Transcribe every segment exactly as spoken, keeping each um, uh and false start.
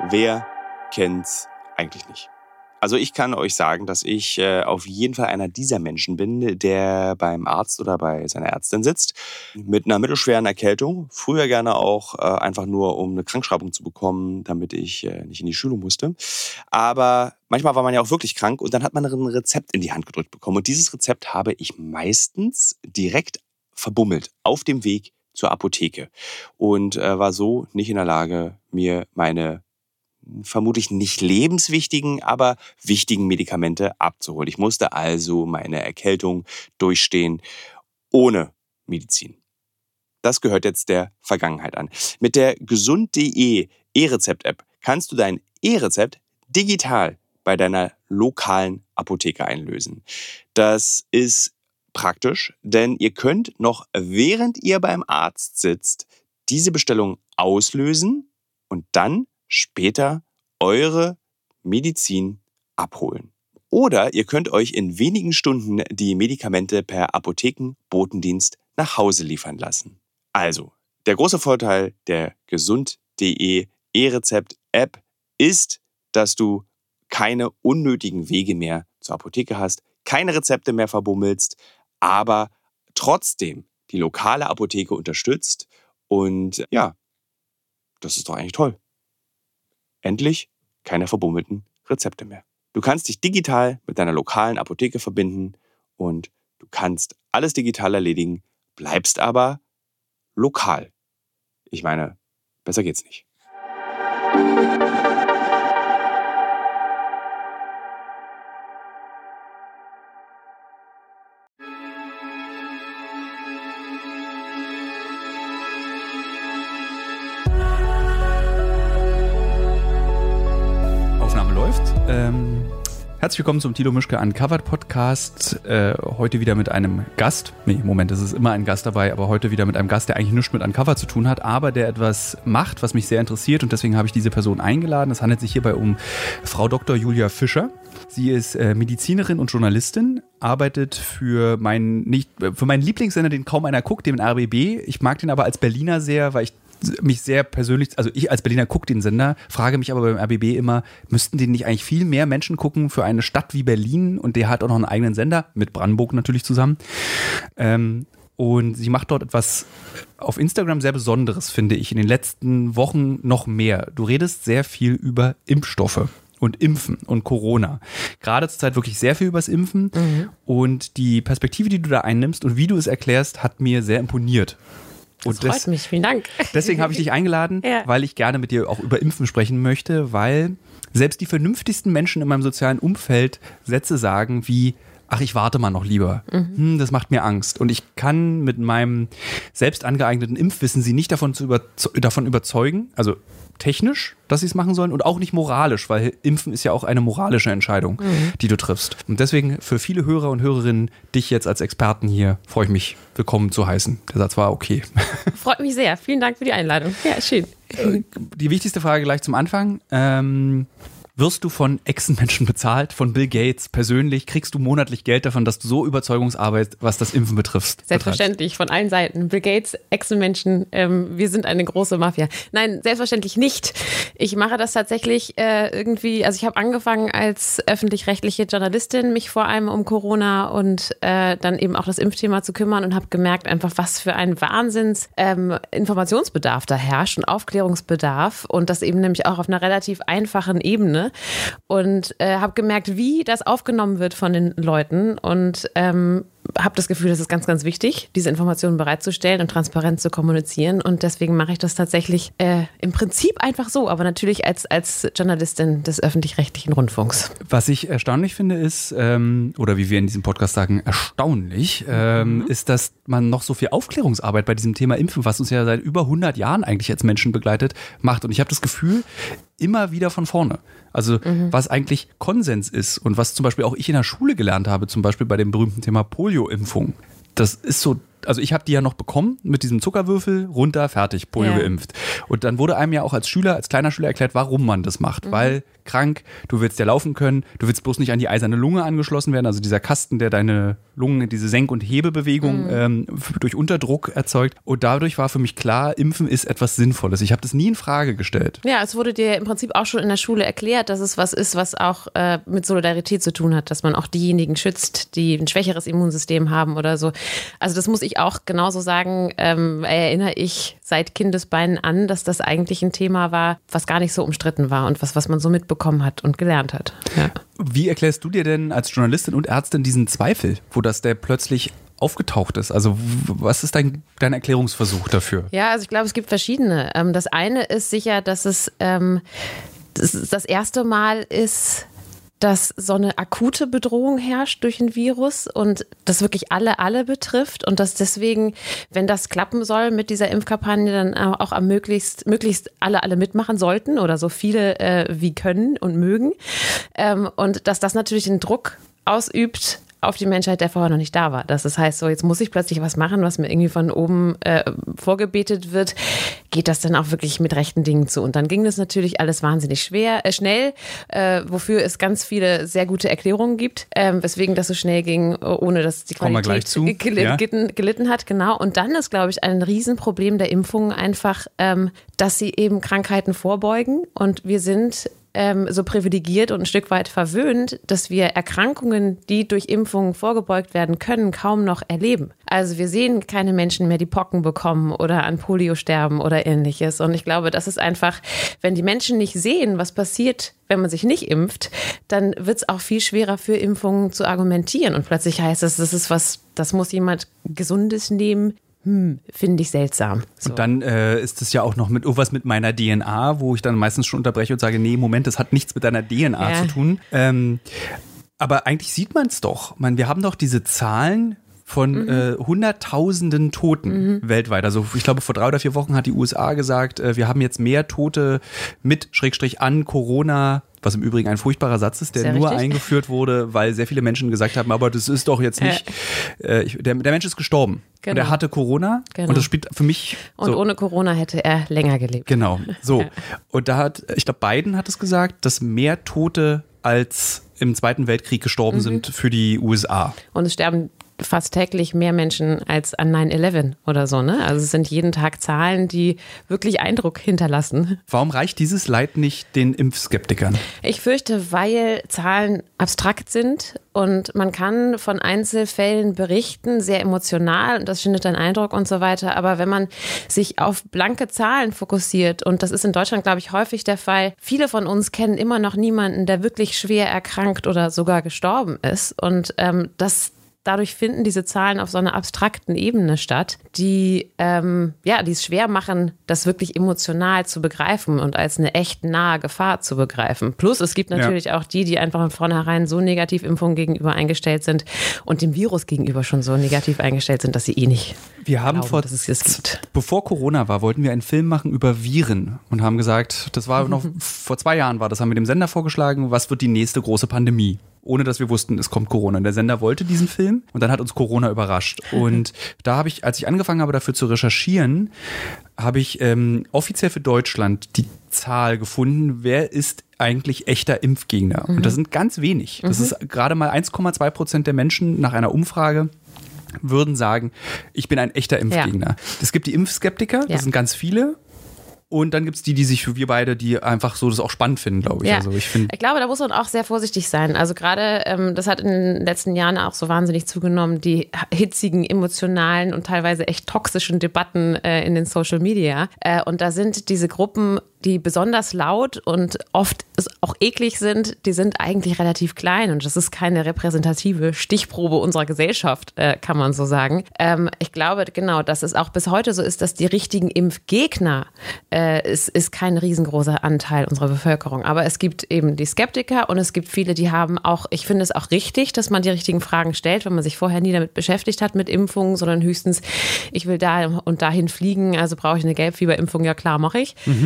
Wer kennt's eigentlich nicht? Also ich kann euch sagen, dass ich äh, auf jeden Fall einer dieser Menschen bin, der beim Arzt oder bei seiner Ärztin sitzt mit einer mittelschweren Erkältung. Früher gerne auch äh, einfach nur, um eine Krankschreibung zu bekommen, damit ich äh, nicht in die Schule musste. Aber manchmal war man ja auch wirklich krank und dann hat man ein Rezept in die Hand gedrückt bekommen. Und dieses Rezept habe ich meistens direkt verbummelt auf dem Weg zur Apotheke und äh, war so nicht in der Lage, mir meine vermutlich nicht lebenswichtigen, aber wichtigen Medikamente abzuholen. Ich musste also meine Erkältung durchstehen ohne Medizin. Das gehört jetzt der Vergangenheit an. Mit der gesund punkt de E-Rezept-App kannst du dein E-Rezept digital bei deiner lokalen Apotheke einlösen. Das ist praktisch, denn ihr könnt noch während ihr beim Arzt sitzt, diese Bestellung auslösen und dann später eure Medizin abholen. Oder ihr könnt euch in wenigen Stunden die Medikamente per Apothekenbotendienst nach Hause liefern lassen. Also, der große Vorteil der gesund punkt de E-Rezept-App ist, dass du keine unnötigen Wege mehr zur Apotheke hast, keine Rezepte mehr verbummelst, aber trotzdem die lokale Apotheke unterstützt. Und ja, das ist doch eigentlich toll. Endlich keine verbummelten Rezepte mehr. Du kannst dich digital mit deiner lokalen Apotheke verbinden und du kannst alles digital erledigen, bleibst aber lokal. Ich meine, besser geht's nicht. Ähm, herzlich willkommen zum Thilo Mischke Uncovered Podcast. Äh, heute wieder mit einem Gast. Nee, Moment, es ist immer ein Gast dabei, aber heute wieder mit einem Gast, der eigentlich nichts mit Uncovered zu tun hat, aber der etwas macht, was mich sehr interessiert und deswegen habe ich diese Person eingeladen. Es handelt sich hierbei um Frau Doktor Julia Fischer. Sie ist äh, Medizinerin und Journalistin, arbeitet für meinen, nicht, für meinen Lieblingssender, den kaum einer guckt, den R B B. Ich mag den aber als Berliner sehr, weil ich mich sehr persönlich, also ich als Berliner gucke den Sender, frage mich aber beim R B B immer, müssten den nicht eigentlich viel mehr Menschen gucken für eine Stadt wie Berlin und der hat auch noch einen eigenen Sender, mit Brandenburg natürlich zusammen. Ähm, und sie macht dort etwas auf Instagram sehr Besonderes, finde ich, in den letzten Wochen noch mehr. Du redest sehr viel über Impfstoffe und Impfen und Corona. Gerade zur Zeit wirklich sehr viel übers Impfen mhm. und die Perspektive, die du da einnimmst und wie du es erklärst, hat mir sehr imponiert. Das freut des, mich, vielen Dank. Deswegen habe ich dich eingeladen, ja. weil ich gerne mit dir auch über Impfen sprechen möchte, weil selbst die vernünftigsten Menschen in meinem sozialen Umfeld Sätze sagen wie, ach, ich warte mal noch lieber. Mhm. Hm, das macht mir Angst. Und ich kann mit meinem selbst angeeigneten Impfwissen sie nicht davon, zu überze- davon überzeugen, also technisch, dass sie es machen sollen und auch nicht moralisch, weil Impfen ist ja auch eine moralische Entscheidung, mhm. die du triffst. Und deswegen für viele Hörer und Hörerinnen, dich jetzt als Experten hier, freue ich mich, willkommen zu heißen. Der Satz war okay. Freut mich sehr. Vielen Dank für die Einladung. Ja, schön. Die wichtigste Frage gleich zum Anfang. Ähm, Wirst du von Echsenmenschen bezahlt, von Bill Gates persönlich? Kriegst du monatlich Geld davon, dass du so Überzeugungsarbeit, was das Impfen betrifft? Selbstverständlich, betreibst? Von allen Seiten. Bill Gates, Echsenmenschen, ähm, wir sind eine große Mafia. Nein, selbstverständlich nicht. Ich mache das tatsächlich äh, irgendwie, also ich habe angefangen als öffentlich-rechtliche Journalistin, mich vor allem um Corona und äh, dann eben auch das Impfthema zu kümmern und habe gemerkt einfach, was für ein Wahnsinns ähm, Informationsbedarf da herrscht und Aufklärungsbedarf und das eben nämlich auch auf einer relativ einfachen Ebene. Und äh, habe gemerkt, wie das aufgenommen wird von den Leuten und ähm, habe das Gefühl, das ist ganz, ganz wichtig, diese Informationen bereitzustellen und transparent zu kommunizieren und deswegen mache ich das tatsächlich äh, im Prinzip einfach so, aber natürlich als, als Journalistin des öffentlich-rechtlichen Rundfunks. Was ich erstaunlich finde ist, ähm, oder wie wir in diesem Podcast sagen, erstaunlich, ähm, mhm. ist, dass man noch so viel Aufklärungsarbeit bei diesem Thema Impfen, was uns ja seit über hundert Jahren eigentlich als Menschen begleitet, macht und ich habe das Gefühl, immer wieder von vorne. Also mhm. was eigentlich Konsens ist und was zum Beispiel auch ich in der Schule gelernt habe, zum Beispiel bei dem berühmten Thema Polioimpfung. Das ist so also ich habe die ja noch bekommen mit diesem Zuckerwürfel, runter, fertig, Polio ja. geimpft. Und dann wurde einem ja auch als Schüler, als kleiner Schüler erklärt, warum man das macht. Mhm. Weil krank, du willst ja laufen können, du willst bloß nicht an die eiserne Lunge angeschlossen werden, also dieser Kasten, der deine Lungen, diese Senk- und Hebebewegung mhm. ähm, durch Unterdruck erzeugt. Und dadurch war für mich klar, Impfen ist etwas Sinnvolles. Ich habe das nie in Frage gestellt. Ja, es wurde dir im Prinzip auch schon in der Schule erklärt, dass es was ist, was auch äh, mit Solidarität zu tun hat, dass man auch diejenigen schützt, die ein schwächeres Immunsystem haben oder so. Also das muss ich auch genauso sagen, ähm, erinnere ich seit Kindesbeinen an, dass das eigentlich ein Thema war, was gar nicht so umstritten war und was, was man so mitbekommen hat und gelernt hat. Ja. Wie erklärst du dir denn als Journalistin und Ärztin diesen Zweifel, wo das der plötzlich aufgetaucht ist? Also was ist dein, dein Erklärungsversuch dafür? Ja, also ich glaube, es gibt verschiedene. Das eine ist sicher, dass es ähm, das, das erste Mal ist, dass so eine akute Bedrohung herrscht durch ein Virus und das wirklich alle, alle betrifft und dass deswegen, wenn das klappen soll mit dieser Impfkampagne, dann auch am möglichst, möglichst alle, alle mitmachen sollten oder so viele äh, wie können und mögen. Ähm, und dass das natürlich den Druck ausübt auf die Menschheit, der vorher noch nicht da war. Das heißt, so jetzt muss ich plötzlich was machen, was mir irgendwie von oben äh, vorgebetet wird. Geht das denn auch wirklich mit rechten Dingen zu? Und dann ging das natürlich alles wahnsinnig schwer, äh, schnell, äh, wofür es ganz viele sehr gute Erklärungen gibt, äh, weswegen das so schnell ging, ohne dass die Qualität gel- ja. gelitten, gelitten hat. Genau. Und dann ist, glaube ich, ein Riesenproblem der Impfungen einfach, ähm, dass sie eben Krankheiten vorbeugen. Und wir sind ähm, so privilegiert und ein Stück weit verwöhnt, dass wir Erkrankungen, die durch Impfungen vorgebeugt werden können, kaum noch erleben. Also wir sehen keine Menschen mehr, die Pocken bekommen oder an Polio sterben oder ähnliches. Und ich glaube, das ist einfach, wenn die Menschen nicht sehen, was passiert, wenn man sich nicht impft, dann wird es auch viel schwerer für Impfungen zu argumentieren. Und plötzlich heißt es, das ist was, das muss jemand Gesundes nehmen. Hm, finde ich seltsam. So. Und dann äh, ist es ja auch noch mit irgendwas mit meiner D N A, wo ich dann meistens schon unterbreche und sage, nee, Moment, das hat nichts mit deiner D N A ja. zu tun. Ähm, aber eigentlich sieht man es doch. Man, wir haben doch diese Zahlen von mhm. äh, Hunderttausenden Toten mhm. weltweit. Also ich glaube, vor drei oder vier Wochen hat die U S A gesagt, äh, wir haben jetzt mehr Tote mit Schrägstrich an Corona, was im Übrigen ein furchtbarer Satz ist, der sehr nur richtig. eingeführt wurde, weil sehr viele Menschen gesagt haben, aber das ist doch jetzt nicht, äh. Äh, ich, der, der Mensch ist gestorben genau. und er hatte Corona genau. und das spielt für mich Und so. Ohne Corona hätte er länger gelebt. Genau, so. Ja. Und da hat, ich glaube, Biden hat es gesagt, dass mehr Tote als im Zweiten Weltkrieg gestorben mhm. sind für die U S A. Und es sterben fast täglich mehr Menschen als an nine eleven oder so, ne? Also es sind jeden Tag Zahlen, die wirklich Eindruck hinterlassen. Warum reicht dieses Leid nicht den Impfskeptikern? Ich fürchte, weil Zahlen abstrakt sind und man kann von Einzelfällen berichten, sehr emotional und das schindet dann Eindruck und so weiter. Aber wenn man sich auf blanke Zahlen fokussiert, und das ist in Deutschland, glaube ich, häufig der Fall, viele von uns kennen immer noch niemanden, der wirklich schwer erkrankt oder sogar gestorben ist. Und ähm, das Dadurch finden diese Zahlen auf so einer abstrakten Ebene statt, die ähm, ja, die es schwer machen, das wirklich emotional zu begreifen und als eine echt nahe Gefahr zu begreifen. Plus es gibt natürlich ja. auch die, die einfach von vornherein so negativ Impfungen gegenüber eingestellt sind und dem Virus gegenüber schon so negativ eingestellt sind, dass sie eh nicht wir haben glauben, vor, dass es das gibt. Bevor Corona war, wollten wir einen Film machen über Viren und haben gesagt, das war noch vor zwei Jahren war das, haben wir dem Sender vorgeschlagen, was wird die nächste große Pandemie? Ohne dass wir wussten, es kommt Corona. Und der Sender wollte diesen Film und dann hat uns Corona überrascht. Und da habe ich, als ich angefangen habe, dafür zu recherchieren, habe ich ähm, offiziell für Deutschland die Zahl gefunden, wer ist eigentlich echter Impfgegner. Mhm. Und das sind ganz wenig. Das mhm. ist gerade mal eins Komma zwei Prozent der Menschen nach einer Umfrage würden sagen, ich bin ein echter Impfgegner. Es ja. gibt die Impfskeptiker, das ja. sind ganz viele. Und dann gibt es die, die sich, wir beide, die einfach so das auch spannend finden, glaube ich. Ja. Also ich, find, ich glaube, da muss man auch sehr vorsichtig sein. Also gerade, ähm, das hat in den letzten Jahren auch so wahnsinnig zugenommen, die hitzigen, emotionalen und teilweise echt toxischen Debatten äh, in den Social Media. Äh, und da sind diese Gruppen, die besonders laut und oft auch eklig sind, die sind eigentlich relativ klein. Und das ist keine repräsentative Stichprobe unserer Gesellschaft, äh, kann man so sagen. Ähm, ich glaube, genau, dass es auch bis heute so ist, dass die richtigen Impfgegner äh, ist, ist kein riesengroßer Anteil unserer Bevölkerung. Aber es gibt eben die Skeptiker und es gibt viele, die haben auch, ich finde es auch richtig, dass man die richtigen Fragen stellt, wenn man sich vorher nie damit beschäftigt hat mit Impfungen, sondern höchstens, ich will da und dahin fliegen, also brauche ich eine Gelbfieberimpfung, ja klar, mache ich. Mhm. Ähm,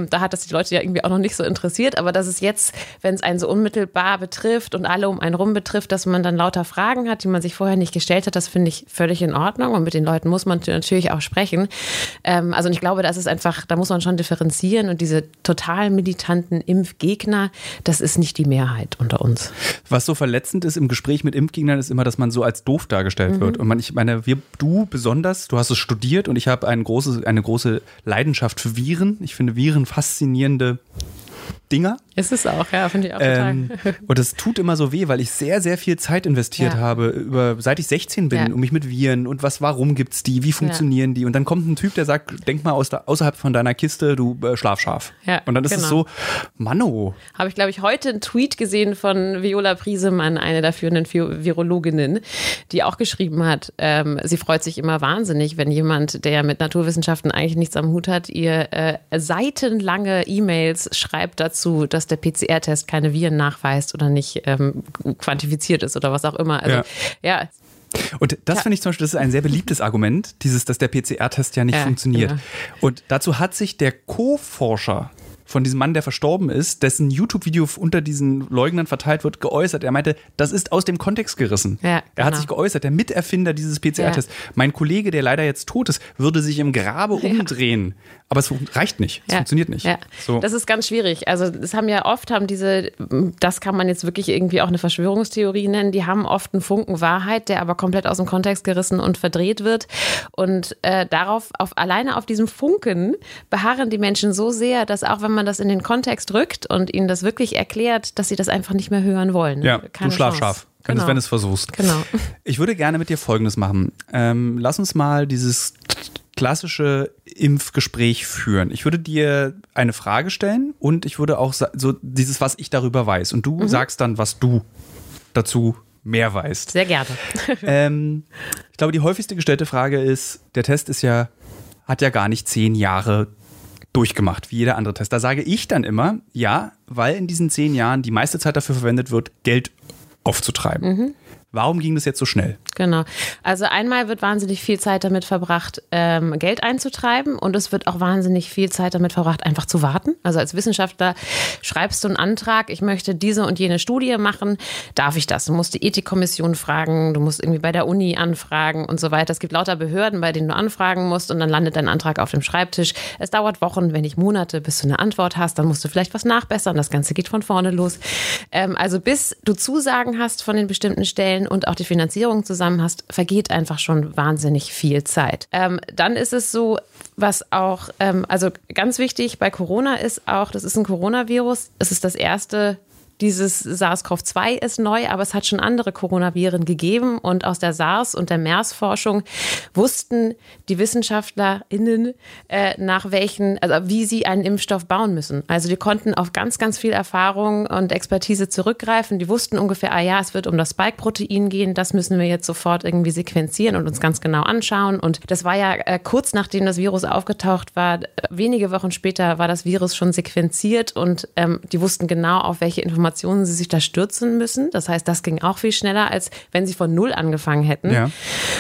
da hat das die Leute ja irgendwie auch noch nicht so interessiert, aber dass es jetzt, wenn es einen so unmittelbar betrifft und alle um einen rum betrifft, dass man dann lauter Fragen hat, die man sich vorher nicht gestellt hat, das finde ich völlig in Ordnung und mit den Leuten muss man natürlich auch sprechen. Ähm, also und ich glaube, das ist einfach, da muss man schon differenzieren und diese total militanten Impfgegner, das ist nicht die Mehrheit unter uns. Was so verletzend ist im Gespräch mit Impfgegnern, ist immer, dass man so als doof dargestellt mhm. wird. Und man, ich meine, wir, du besonders, du hast es studiert und ich habe ein großes, eine große Leidenschaft für Viren. Ich finde Viren faszinierende Dinger. Ist es auch, ja, finde ich auch total. Ähm, und das tut immer so weh, weil ich sehr, sehr viel Zeit investiert ja. habe, über, seit ich sechzehn bin, ja. um mich mit Viren und was, warum gibt's die, wie funktionieren ja. die? Und dann kommt ein Typ, der sagt, denk mal aus der, außerhalb von deiner Kiste, du äh, schlafscharf. Ja, und dann ist genau. es so, Manno. Habe ich, glaube ich, heute einen Tweet gesehen von Viola Briesemann, eine der führenden Virologinnen, die auch geschrieben hat, ähm, sie freut sich immer wahnsinnig, wenn jemand, der mit Naturwissenschaften eigentlich nichts am Hut hat, ihr äh, seitenlange E-Mails schreibt dazu, dass der P C R-Test keine Viren nachweist oder nicht ähm, quantifiziert ist oder was auch immer. Also, ja. ja. Und das ja. finde ich zum Beispiel, das ist ein sehr beliebtes Argument, dieses, dass der P C R-Test ja nicht ja, funktioniert. Genau. Und dazu hat sich der Co-Forscher von diesem Mann, der verstorben ist, dessen YouTube-Video unter diesen Leugnern verteilt wird, geäußert. Er meinte, das ist aus dem Kontext gerissen. Ja, er hat genau. sich geäußert, der Miterfinder dieses P C R-Tests. Ja. Mein Kollege, der leider jetzt tot ist, würde sich im Grabe umdrehen. Ja. Aber es reicht nicht. Es ja. funktioniert nicht. Ja. So. Das ist ganz schwierig. Also es haben ja oft, haben diese, das kann man jetzt wirklich irgendwie auch eine Verschwörungstheorie nennen, die haben oft einen Funken Wahrheit, der aber komplett aus dem Kontext gerissen und verdreht wird. Und äh, darauf, auf, alleine auf diesem Funken beharren die Menschen so sehr, dass auch wenn man das in den Kontext rückt und ihnen das wirklich erklärt, dass sie das einfach nicht mehr hören wollen. Ja, Keine du schlafscharf. Wenn genau. du es versuchst. Genau. Ich würde gerne mit dir Folgendes machen. Ähm, lass uns mal dieses klassische Impfgespräch führen. Ich würde dir eine Frage stellen und ich würde auch so dieses, was ich darüber weiß. Und du mhm. sagst dann, was du dazu mehr weißt. Sehr gerne. ähm, ich glaube, die häufigste gestellte Frage ist, der Test ist ja, hat ja gar nicht zehn Jahre durchgemacht, wie jeder andere Test. Da sage ich dann immer, ja, weil in diesen zehn Jahren die meiste Zeit dafür verwendet wird, Geld aufzutreiben. Mhm. Warum ging das jetzt so schnell? Genau. Also einmal wird wahnsinnig viel Zeit damit verbracht, ähm, Geld einzutreiben und es wird auch wahnsinnig viel Zeit damit verbracht, einfach zu warten. Also als Wissenschaftler schreibst du einen Antrag, ich möchte diese und jene Studie machen, darf ich das? Du musst die Ethikkommission fragen, du musst irgendwie bei der Uni anfragen und so weiter. Es gibt lauter Behörden, bei denen du anfragen musst und dann landet dein Antrag auf dem Schreibtisch. Es dauert Wochen, wenn nicht Monate, bis du eine Antwort hast, dann musst du vielleicht was nachbessern, das Ganze geht von vorne los. Ähm, also bis du Zusagen hast von den bestimmten Stellen und auch die Finanzierung zusammen hast, vergeht einfach schon wahnsinnig viel Zeit. Ähm, dann ist es so, was auch, ähm, also ganz wichtig bei Corona ist auch, das ist ein Coronavirus, es ist das erste, dieses SARS-CoV zwei ist neu, aber es hat schon andere Coronaviren gegeben und aus der SARS- und der MERS-Forschung wussten die WissenschaftlerInnen äh, nach welchen, also wie sie einen Impfstoff bauen müssen. Also die konnten auf ganz, ganz viel Erfahrung und Expertise zurückgreifen. Die wussten ungefähr, ah ja, es wird um das Spike-Protein gehen, das müssen wir jetzt sofort irgendwie sequenzieren und uns ganz genau anschauen. Und das war ja äh, kurz nachdem das Virus aufgetaucht war, wenige Wochen später war das Virus schon sequenziert und ähm, die wussten genau, auf welche Informationen sie sich da stürzen müssen. Das heißt, das ging auch viel schneller, als wenn sie von Null angefangen hätten. Ja.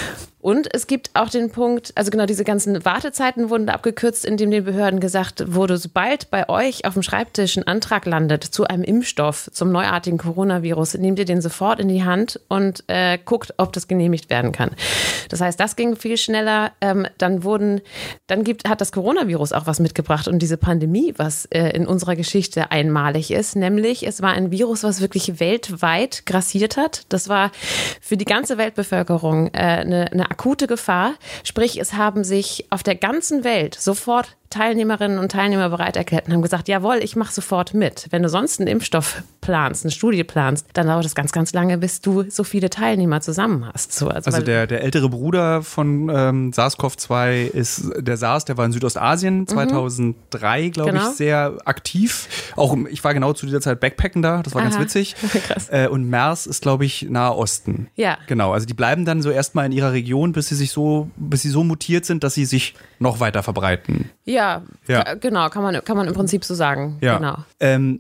Und es gibt auch den Punkt, also genau diese ganzen Wartezeiten wurden da abgekürzt, indem den Behörden gesagt wurde, sobald bei euch auf dem Schreibtisch ein Antrag landet zu einem Impfstoff, zum neuartigen Coronavirus, nehmt ihr den sofort in die Hand und äh, guckt, ob das genehmigt werden kann. Das heißt, das ging viel schneller. Ähm, dann wurden, dann gibt, hat das Coronavirus auch was mitgebracht und diese Pandemie, was äh, in unserer Geschichte einmalig ist, nämlich es war ein Virus, was wirklich weltweit grassiert hat. Das war für die ganze Weltbevölkerung äh, eine, eine akute Gefahr, sprich es haben sich auf der ganzen Welt sofort Teilnehmerinnen und Teilnehmer bereit erklärt und haben gesagt, jawohl, ich mache sofort mit. Wenn du sonst einen Impfstoff planst, eine Studie planst, dann dauert es ganz, ganz lange, bis du so viele Teilnehmer zusammen hast. So, also also der, der ältere Bruder von ähm, SARS-CoV zwei ist der SARS, der war in Südostasien zweitausenddrei, glaube genau. ich, sehr aktiv. Auch ich war genau zu dieser Zeit Backpacken da, das war Aha. ganz witzig. Krass. Äh, und MERS ist, glaube ich, Nahe Osten. Ja. Genau, also die bleiben dann so erstmal in ihrer Region, bis sie sich so, bis sie so mutiert sind, dass sie sich noch weiter verbreiten. Ja, ja. K- genau, kann man, kann man im Prinzip so sagen. Ja. Genau. Ähm,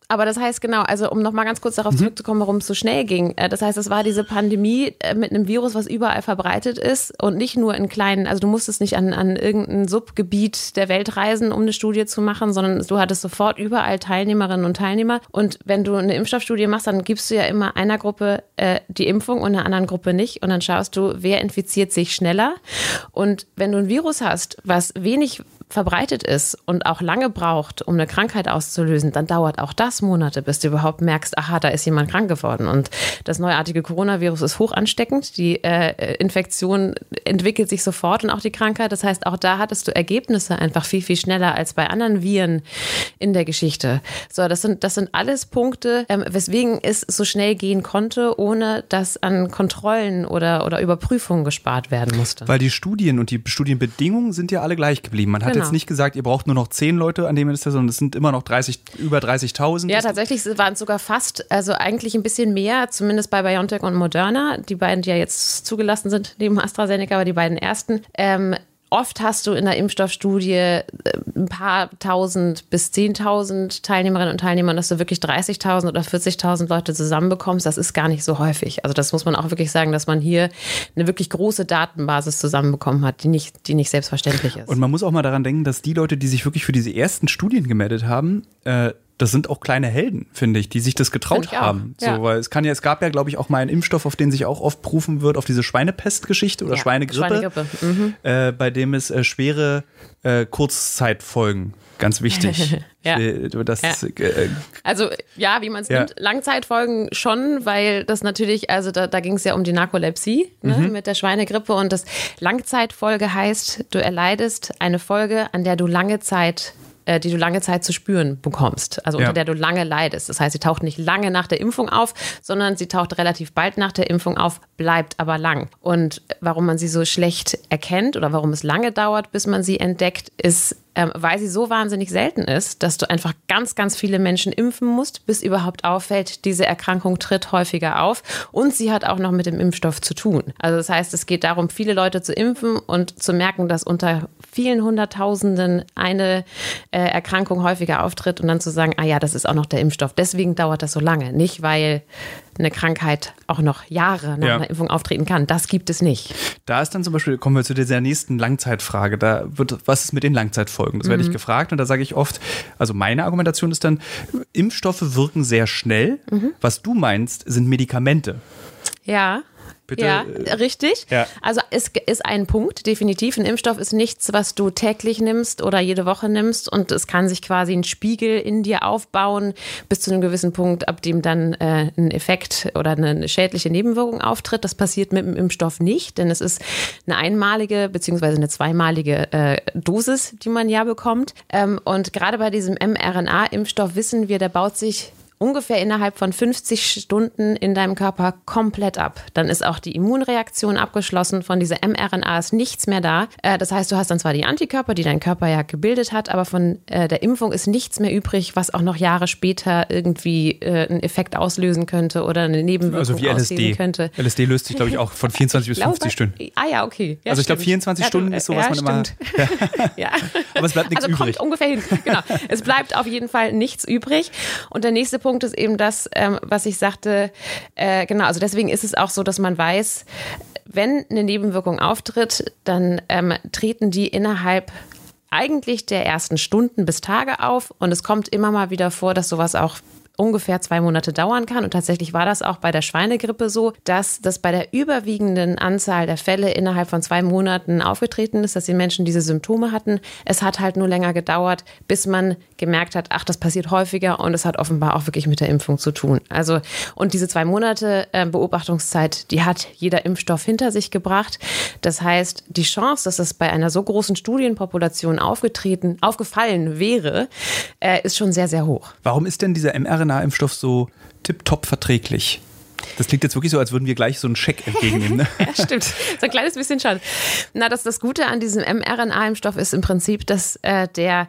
aber das heißt genau, also um nochmal ganz kurz darauf mhm. zurückzukommen, warum es so schnell ging. Das heißt, es war diese Pandemie mit einem Virus, was überall verbreitet ist und nicht nur in kleinen, also du musstest nicht an, an irgendein Subgebiet der Welt reisen, um eine Studie zu machen, sondern du hattest sofort überall Teilnehmerinnen und Teilnehmer. Und wenn du eine Impfstoffstudie machst, dann gibst du ja immer einer Gruppe äh, die Impfung und einer anderen Gruppe nicht. Und dann schaust du, wer infiziert sich schneller. Und wenn du ein Virus hast, was wenig verbreitet ist und auch lange braucht, um eine Krankheit auszulösen, dann dauert auch das Monate, bis du überhaupt merkst, aha, da ist jemand krank geworden. Und das neuartige Coronavirus ist hoch ansteckend. Die äh, Infektion entwickelt sich sofort und auch die Krankheit. Das heißt, auch da hattest du Ergebnisse einfach viel, viel schneller als bei anderen Viren in der Geschichte. So, das sind, das sind alles Punkte, ähm, weswegen es so schnell gehen konnte, ohne dass an Kontrollen oder, oder Überprüfungen gespart werden musste. Weil die Studien und die Studienbedingungen sind ja alle gleich geblieben. Man hat genau. jetzt nicht gesagt, ihr braucht nur noch zehn Leute, an dem ist das, sondern es sind immer noch dreißig, über dreißigtausend. Ja, tatsächlich waren es sogar fast, also eigentlich ein bisschen mehr, zumindest bei BioNTech und Moderna, die beiden, die ja jetzt zugelassen sind, neben AstraZeneca, aber die beiden ersten. Ähm, Oft hast du in der Impfstoffstudie ein paar tausend bis zehntausend Teilnehmerinnen und Teilnehmer, dass du wirklich dreißigtausend oder vierzigtausend Leute zusammenbekommst. Das ist gar nicht so häufig. Also das muss man auch wirklich sagen, dass man hier eine wirklich große Datenbasis zusammenbekommen hat, die nicht, die nicht selbstverständlich ist. Und man muss auch mal daran denken, dass die Leute, die sich wirklich für diese ersten Studien gemeldet haben, äh, das sind auch kleine Helden, finde ich, die sich das getraut haben. So, ja. Weil es kann ja, es gab ja, glaube ich, auch mal einen Impfstoff, auf den sich auch oft berufen wird, auf diese Schweinepestgeschichte oder ja, Schweinegrippe, Schweinegrippe. Mhm. Äh, bei dem es äh, schwere äh, Kurzzeitfolgen, ganz wichtig. ja. Das, ja. Äh, also ja, wie man es ja. nimmt, Langzeitfolgen schon, weil das natürlich, also da, da ging es ja um die Narkolepsie ne, mhm. mit der Schweinegrippe und das Langzeitfolge heißt, du erleidest eine Folge, an der du lange Zeit die du lange Zeit zu spüren bekommst, also unter ja. der du lange leidest. Das heißt, sie taucht nicht lange nach der Impfung auf, sondern sie taucht relativ bald nach der Impfung auf, bleibt aber lang. Und warum man sie so schlecht erkennt oder warum es lange dauert, bis man sie entdeckt, ist, ähm, weil sie so wahnsinnig selten ist, dass du einfach ganz, ganz viele Menschen impfen musst, bis überhaupt auffällt, diese Erkrankung tritt häufiger auf und sie hat auch noch mit dem Impfstoff zu tun. Also das heißt, es geht darum, viele Leute zu impfen und zu merken, dass unter vielen Hunderttausenden eine äh, Erkrankung häufiger auftritt und dann zu sagen, ah ja, das ist auch noch der Impfstoff. Deswegen dauert das so lange. Nicht, weil eine Krankheit auch noch Jahre nach ja. einer Impfung auftreten kann. Das gibt es nicht. Da ist dann zum Beispiel, kommen wir zu dieser nächsten Langzeitfrage, da wird, was ist mit den Langzeitfolgen? Das mhm. werde ich gefragt und da sage ich oft, also meine Argumentation ist dann, Impfstoffe wirken sehr schnell. Mhm. Was du meinst, sind Medikamente. Ja. Bitte? Ja, richtig. Ja. Also es ist ein Punkt, definitiv. Ein Impfstoff ist nichts, was du täglich nimmst oder jede Woche nimmst und es kann sich quasi ein Spiegel in dir aufbauen bis zu einem gewissen Punkt, ab dem dann äh, ein Effekt oder eine schädliche Nebenwirkung auftritt. Das passiert mit dem Impfstoff nicht, denn es ist eine einmalige bzw. eine zweimalige äh, Dosis, die man ja bekommt. Ähm, und gerade bei diesem mRNA-Impfstoff wissen wir, der baut sich ungefähr innerhalb von fünfzig Stunden in deinem Körper komplett ab. Dann ist auch die Immunreaktion abgeschlossen. Von dieser mRNA ist nichts mehr da. Das heißt, du hast dann zwar die Antikörper, die dein Körper ja gebildet hat, aber von der Impfung ist nichts mehr übrig, was auch noch Jahre später irgendwie einen Effekt auslösen könnte oder eine Nebenwirkung also wie L S D. Auslösen könnte. L S D löst sich, glaube ich, auch von vierundzwanzig bis fünfzig Stunden. Ah ja, okay. Ja, also ich glaube, vierundzwanzig ja, Stunden ist so, was ja, man stimmt. immer... ja. Aber es bleibt nichts also übrig. Kommt ungefähr hin. Genau. Es bleibt auf jeden Fall nichts übrig. Und der nächste Punkt ist eben das, ähm, was ich sagte, äh, genau, also deswegen ist es auch so, dass man weiß, wenn eine Nebenwirkung auftritt, dann ähm, treten die innerhalb eigentlich der ersten Stunden bis Tage auf und es kommt immer mal wieder vor, dass sowas auch ungefähr zwei Monate dauern kann. Und tatsächlich war das auch bei der Schweinegrippe so, dass das bei der überwiegenden Anzahl der Fälle innerhalb von zwei Monaten aufgetreten ist, dass die Menschen diese Symptome hatten. Es hat halt nur länger gedauert, bis man gemerkt hat, ach, das passiert häufiger und es hat offenbar auch wirklich mit der Impfung zu tun. Also, und diese zwei Monate äh, Beobachtungszeit, die hat jeder Impfstoff hinter sich gebracht. Das heißt, die Chance, dass es bei einer so großen Studienpopulation aufgetreten, aufgefallen wäre, äh, ist schon sehr, sehr hoch. Warum ist denn dieser mRNA-Impfstoff so tipptopp verträglich? Das klingt jetzt wirklich so, als würden wir gleich so einen Scheck entgegennehmen. Ne? Ja, stimmt. So ein kleines bisschen schon. Na, das, das Gute an diesem mRNA-Impfstoff ist im Prinzip, dass äh, der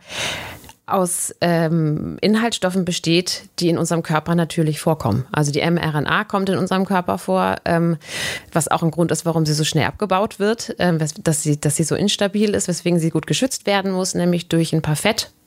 aus ähm, Inhaltsstoffen besteht, die in unserem Körper natürlich vorkommen. Also die mRNA kommt in unserem Körper vor, ähm, was auch ein Grund ist, warum sie so schnell abgebaut wird, ähm, dass sie, dass sie so instabil ist, weswegen sie gut geschützt werden muss, nämlich durch ein paar Fett-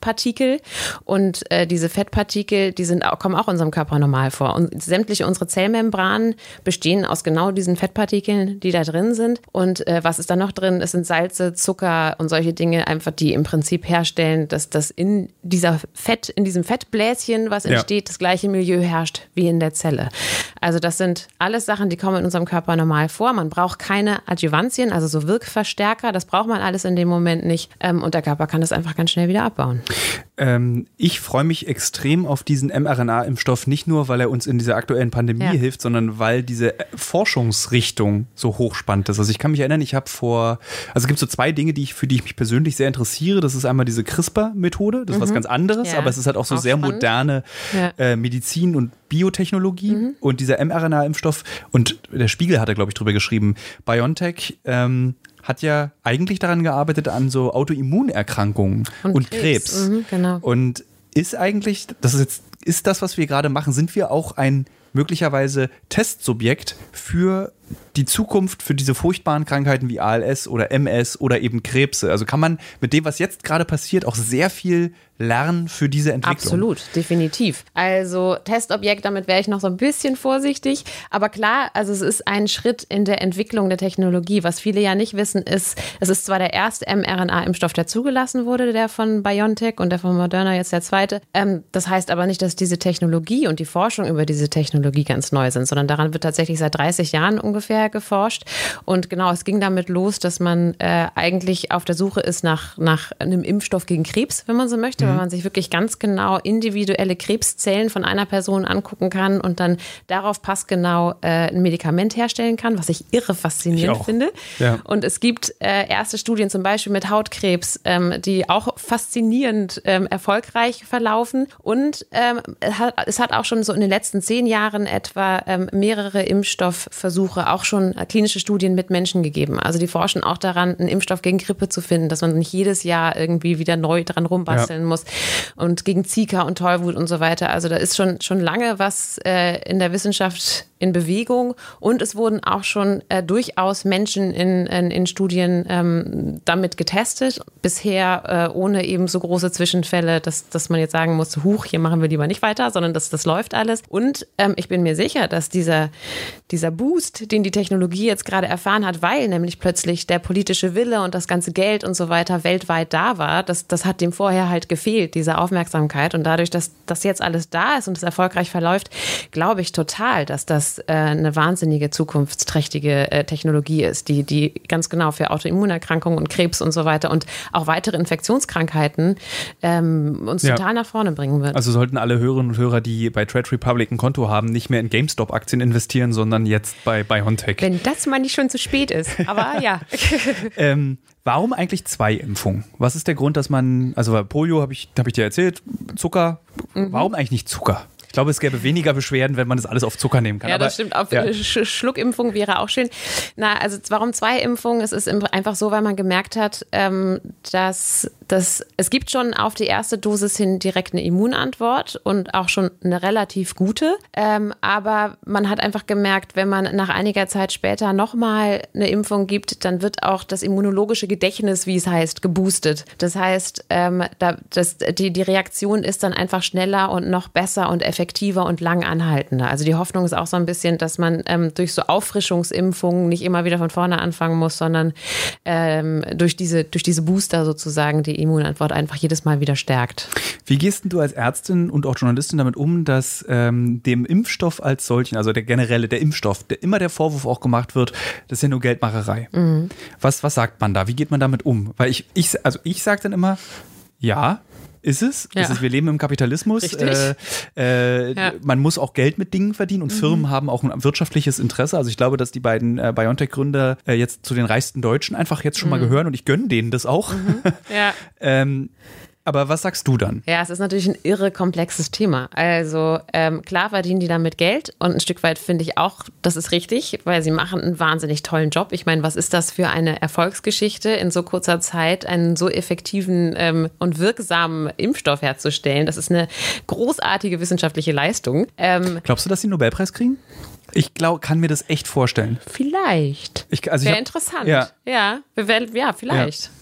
Fettpartikel und äh, diese Fettpartikel, die sind auch, kommen auch unserem Körper normal vor. Und sämtliche unsere Zellmembranen bestehen aus genau diesen Fettpartikeln, die da drin sind. Und äh, was ist da noch drin? Es sind Salze, Zucker und solche Dinge, einfach die im Prinzip herstellen, dass das in dieser Fett, in diesem Fettbläschen, was entsteht, ja. das gleiche Milieu herrscht wie in der Zelle. Also das sind alles Sachen, die kommen in unserem Körper normal vor. Man braucht keine Adjuvantien, also so Wirkverstärker. Das braucht man alles in dem Moment nicht. Ähm, und der Körper kann das einfach ganz schnell wieder abbauen. Ähm, ich freue mich extrem auf diesen mRNA-Impfstoff, nicht nur, weil er uns in dieser aktuellen Pandemie ja. hilft, sondern weil diese Forschungsrichtung so hochspannend ist. Also ich kann mich erinnern, ich habe vor, also es gibt so zwei Dinge, die ich, für die ich mich persönlich sehr interessiere. Das ist einmal diese CRISPR-Methode, das ist mhm. was ganz anderes, ja. aber es ist halt auch so auch sehr spannend. moderne ja. äh, Medizin und Biotechnologie mhm. und dieser mRNA-Impfstoff. Und der Spiegel hat da, glaube ich, drüber geschrieben. BioNTech ähm, hat ja eigentlich daran gearbeitet, an so Autoimmunerkrankungen und, und Krebs. Krebs. Mhm, genau. Und ist eigentlich, das ist jetzt, ist das, was wir gerade machen, sind wir auch ein möglicherweise Testsubjekt für die Zukunft, für diese furchtbaren Krankheiten wie A L S oder M S oder eben Krebse? Also kann man mit dem, was jetzt gerade passiert, auch sehr viel lernen für diese Entwicklung? Absolut, definitiv. Also Testobjekt, damit wäre ich noch so ein bisschen vorsichtig. Aber klar, also es ist ein Schritt in der Entwicklung der Technologie. Was viele ja nicht wissen, ist, es ist zwar der erste mRNA-Impfstoff, der zugelassen wurde, der von BioNTech und der von Moderna jetzt der zweite. Ähm, das heißt aber nicht, dass diese Technologie und die Forschung über diese Technologie ganz neu sind, sondern daran wird tatsächlich seit dreißig Jahren ungefähr geforscht. Und genau, es ging damit los, dass man äh, eigentlich auf der Suche ist nach, nach einem Impfstoff gegen Krebs, wenn man so möchte, mhm. weil man sich wirklich ganz genau individuelle Krebszellen von einer Person angucken kann und dann darauf passgenau äh, ein Medikament herstellen kann, was ich irre faszinierend ich finde. Ja. Und es gibt äh, erste Studien zum Beispiel mit Hautkrebs, ähm, die auch faszinierend ähm, erfolgreich verlaufen. Und ähm, es, hat, es hat auch schon so in den letzten zehn Jahren etwa ähm, mehrere Impfstoffversuche, auch schon klinische Studien mit Menschen gegeben. Also die forschen auch daran, einen Impfstoff gegen Grippe zu finden, dass man nicht jedes Jahr irgendwie wieder neu dran rumbasteln ja. muss. Und gegen Zika und Tollwut und so weiter. Also da ist schon, schon lange was äh, in der Wissenschaft in Bewegung. Und es wurden auch schon äh, durchaus Menschen in, in, in Studien ähm, damit getestet. Bisher äh, ohne eben so große Zwischenfälle, dass, dass man jetzt sagen muss, huch, hier machen wir lieber nicht weiter, sondern das, das läuft alles. Und ähm, ich bin mir sicher, dass dieser, dieser Boost, den die Technologie jetzt gerade erfahren hat, weil nämlich plötzlich der politische Wille und das ganze Geld und so weiter weltweit da war, das, das hat dem vorher halt gefehlt, diese Aufmerksamkeit. Und dadurch, dass das jetzt alles da ist und es erfolgreich verläuft, glaube ich total, dass das äh, eine wahnsinnige, zukunftsträchtige äh, Technologie ist, die, die ganz genau für Autoimmunerkrankungen und Krebs und so weiter und auch weitere Infektionskrankheiten ähm, uns ja. total nach vorne bringen wird. Also sollten alle Hörerinnen und Hörer, die bei Trade Republic ein Konto haben, nicht mehr in GameStop-Aktien investieren, sondern jetzt bei BioNTech. Wenn das mal nicht schon zu spät ist, aber ja. ähm, Warum eigentlich zwei Impfungen? Was ist der Grund, dass man, also bei Polio habe ich, hab ich dir erzählt, Zucker, mhm. warum eigentlich nicht Zucker? Ich glaube, es gäbe weniger Beschwerden, wenn man das alles auf Zucker nehmen kann. Ja, aber, das stimmt. Auf ja. Sch- Schluckimpfung wäre auch schön. Na, also warum zwei Impfungen? Es ist einfach so, weil man gemerkt hat, ähm, dass, dass es gibt schon auf die erste Dosis hin direkt eine Immunantwort und auch schon eine relativ gute. Ähm, aber man hat einfach gemerkt, wenn man nach einiger Zeit später nochmal eine Impfung gibt, dann wird auch das immunologische Gedächtnis, wie es heißt, geboostet. Das heißt, ähm, da, das, die, die Reaktion ist dann einfach schneller und noch besser und effektiver. effektiver und lang anhaltender. Also die Hoffnung ist auch so ein bisschen, dass man ähm, durch so Auffrischungsimpfungen nicht immer wieder von vorne anfangen muss, sondern ähm, durch diese, durch diese Booster sozusagen die Immunantwort einfach jedes Mal wieder stärkt. Wie gehst denn du als Ärztin und auch Journalistin damit um, dass ähm, dem Impfstoff als solchen, also der generelle, der Impfstoff, der immer der Vorwurf auch gemacht wird, das ist ja nur Geldmacherei. Mhm. Was, was sagt man da? Wie geht man damit um? Weil ich, ich also ich sage dann immer, ja, ist es. Ja. Das ist, wir leben im Kapitalismus. Äh, äh, ja. Man muss auch Geld mit Dingen verdienen und mhm. Firmen haben auch ein wirtschaftliches Interesse. Also ich glaube, dass die beiden äh, BioNTech-Gründer äh, jetzt zu den reichsten Deutschen einfach jetzt schon mhm. mal gehören und ich gönne denen das auch. Mhm. Ja. ähm, Aber was sagst du dann? Ja, es ist natürlich ein irre komplexes Thema. Also ähm, klar verdienen die damit Geld und ein Stück weit finde ich auch, das ist richtig, weil sie machen einen wahnsinnig tollen Job. Ich meine, was ist das für eine Erfolgsgeschichte, in so kurzer Zeit einen so effektiven ähm, und wirksamen Impfstoff herzustellen? Das ist eine großartige wissenschaftliche Leistung. Ähm, Glaubst du, dass sie einen Nobelpreis kriegen? Ich glaube, kann mir das echt vorstellen. Vielleicht. Ich, also Wäre interessant. Ja, ja, wir werden, ja vielleicht. Ja.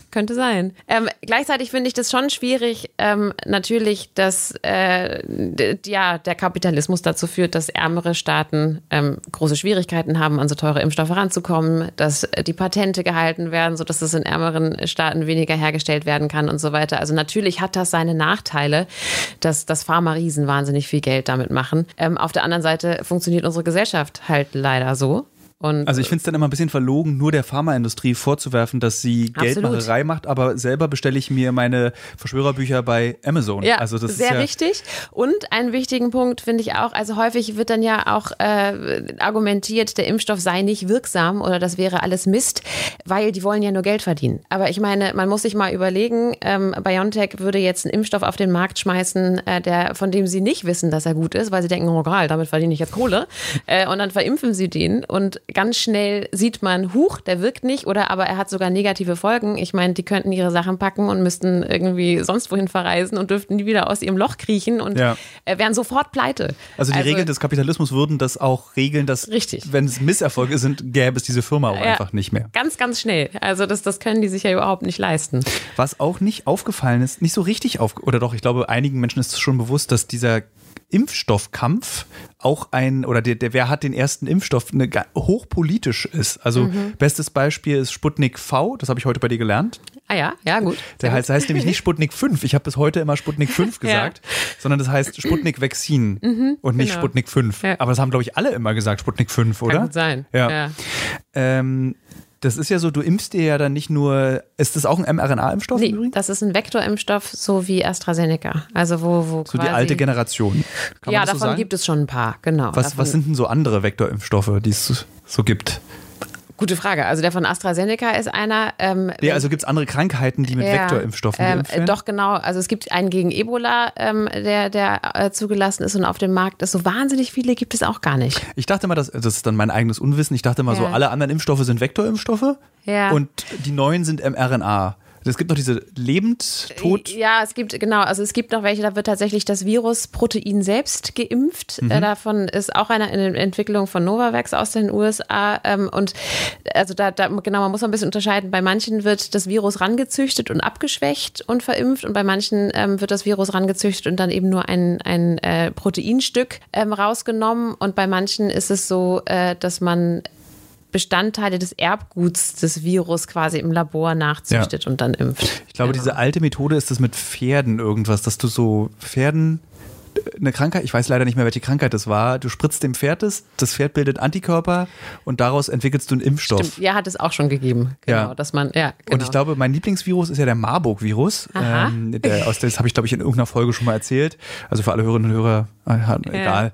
könnte sein. Ähm, gleichzeitig finde ich das schon schwierig, ähm, natürlich, dass äh, d- ja, der Kapitalismus dazu führt, dass ärmere Staaten ähm, große Schwierigkeiten haben, an so teure Impfstoffe ranzukommen, dass äh, die Patente gehalten werden, sodass es in ärmeren Staaten weniger hergestellt werden kann und so weiter. Also natürlich hat das seine Nachteile, dass, dass Pharma-Riesen wahnsinnig viel Geld damit machen. Ähm, auf der anderen Seite funktioniert unsere Gesellschaft halt leider so. Und also ich finde es dann immer ein bisschen verlogen, nur der Pharmaindustrie vorzuwerfen, dass sie Absolut. Geldmacherei macht, aber selber bestelle ich mir meine Verschwörerbücher bei Amazon. Ja, also das sehr ist ja richtig. Und einen wichtigen Punkt finde ich auch, also häufig wird dann ja auch äh, argumentiert, der Impfstoff sei nicht wirksam oder das wäre alles Mist, weil die wollen ja nur Geld verdienen. Aber ich meine, man muss sich mal überlegen, ähm, BioNTech würde jetzt einen Impfstoff auf den Markt schmeißen, äh, der, von dem sie nicht wissen, dass er gut ist, weil sie denken, oh geil, damit verdiene ich jetzt Kohle. Äh, und dann verimpfen sie den und ganz schnell sieht man, huch, der wirkt nicht oder aber er hat sogar negative Folgen. Ich meine, die könnten ihre Sachen packen und müssten irgendwie sonst wohin verreisen und dürften nie wieder aus ihrem Loch kriechen und Ja. wären sofort pleite. Also die Regeln des Kapitalismus würden das auch regeln, dass Richtig. wenn es Misserfolge sind, gäbe es diese Firma auch Ja. einfach nicht mehr. Ganz, ganz schnell. Also das, das können die sich ja überhaupt nicht leisten. Was auch nicht aufgefallen ist, nicht so richtig auf, oder doch, ich glaube, einigen Menschen ist schon bewusst, dass dieser Impfstoffkampf auch ein, oder der, der wer hat den ersten Impfstoff, eine, hochpolitisch ist. Also Mhm. bestes Beispiel ist Sputnik V, das habe ich heute bei dir gelernt. Ah ja, ja gut. Der heißt, heißt nämlich nicht Sputnik fünf. Ich habe bis heute immer Sputnik fünf gesagt, Ja. sondern das heißt Sputnik Vaccine und nicht genau. Sputnik fünf. Ja. Aber das haben, glaube ich, alle immer gesagt, Sputnik fünf, oder? Kann gut sein. Ja. Ja. Ähm, das ist ja so, du impfst dir ja dann nicht nur, ist das auch ein mRNA-Impfstoff Nee, übrigens? das ist ein Vektorimpfstoff, so wie AstraZeneca. Also wo, wo So quasi, die alte Generation. Kann ja, man das so davon sagen? gibt es schon ein paar, genau. Was, davon, was sind denn so andere Vektorimpfstoffe, die es so gibt? Gute Frage. Also der von AstraZeneca ist einer. Ähm, Ja, also gibt es andere Krankheiten, die mit Ja, Vektorimpfstoffen ähm, geimpft werden? Doch, genau. Also es gibt einen gegen Ebola, ähm, der, der äh, zugelassen ist und auf dem Markt ist. So wahnsinnig viele gibt es auch gar nicht. Ich dachte immer, das, das ist dann mein eigenes Unwissen, ich dachte immer so, Ja. alle anderen Impfstoffe sind Vektorimpfstoffe Ja. und die neuen sind mRNA. Es gibt noch diese Lebendtod. Ja, es gibt, genau, also es gibt noch welche, da wird tatsächlich das Virusprotein selbst geimpft. Mhm. Äh, davon ist auch eine in der Entwicklung von Novavax aus den U S A. Ähm, und also da, da, genau, man muss ein bisschen unterscheiden. Bei manchen wird das Virus rangezüchtet und abgeschwächt und verimpft und bei manchen ähm, wird das Virus rangezüchtet und dann eben nur ein, ein äh, Proteinstück ähm, rausgenommen. Und bei manchen ist es so, äh, dass man Bestandteile des Erbguts des Virus quasi im Labor nachzüchtet und dann impft. Ich glaube, Genau. diese alte Methode ist das mit Pferden irgendwas, dass du so Pferden eine Krankheit, ich weiß leider nicht mehr, welche Krankheit das war, du spritzt dem Pferd das, das Pferd bildet Antikörper und daraus entwickelst du einen Impfstoff. Stimmt, ja, hat es auch schon gegeben. Genau, Ja. dass man, ja, genau. Und ich glaube, mein Lieblingsvirus ist ja der Marburg-Virus. Aha. Ähm, der, aus das habe ich, glaube ich, in irgendeiner Folge schon mal erzählt. Also für alle Hörerinnen und Hörer, äh, egal.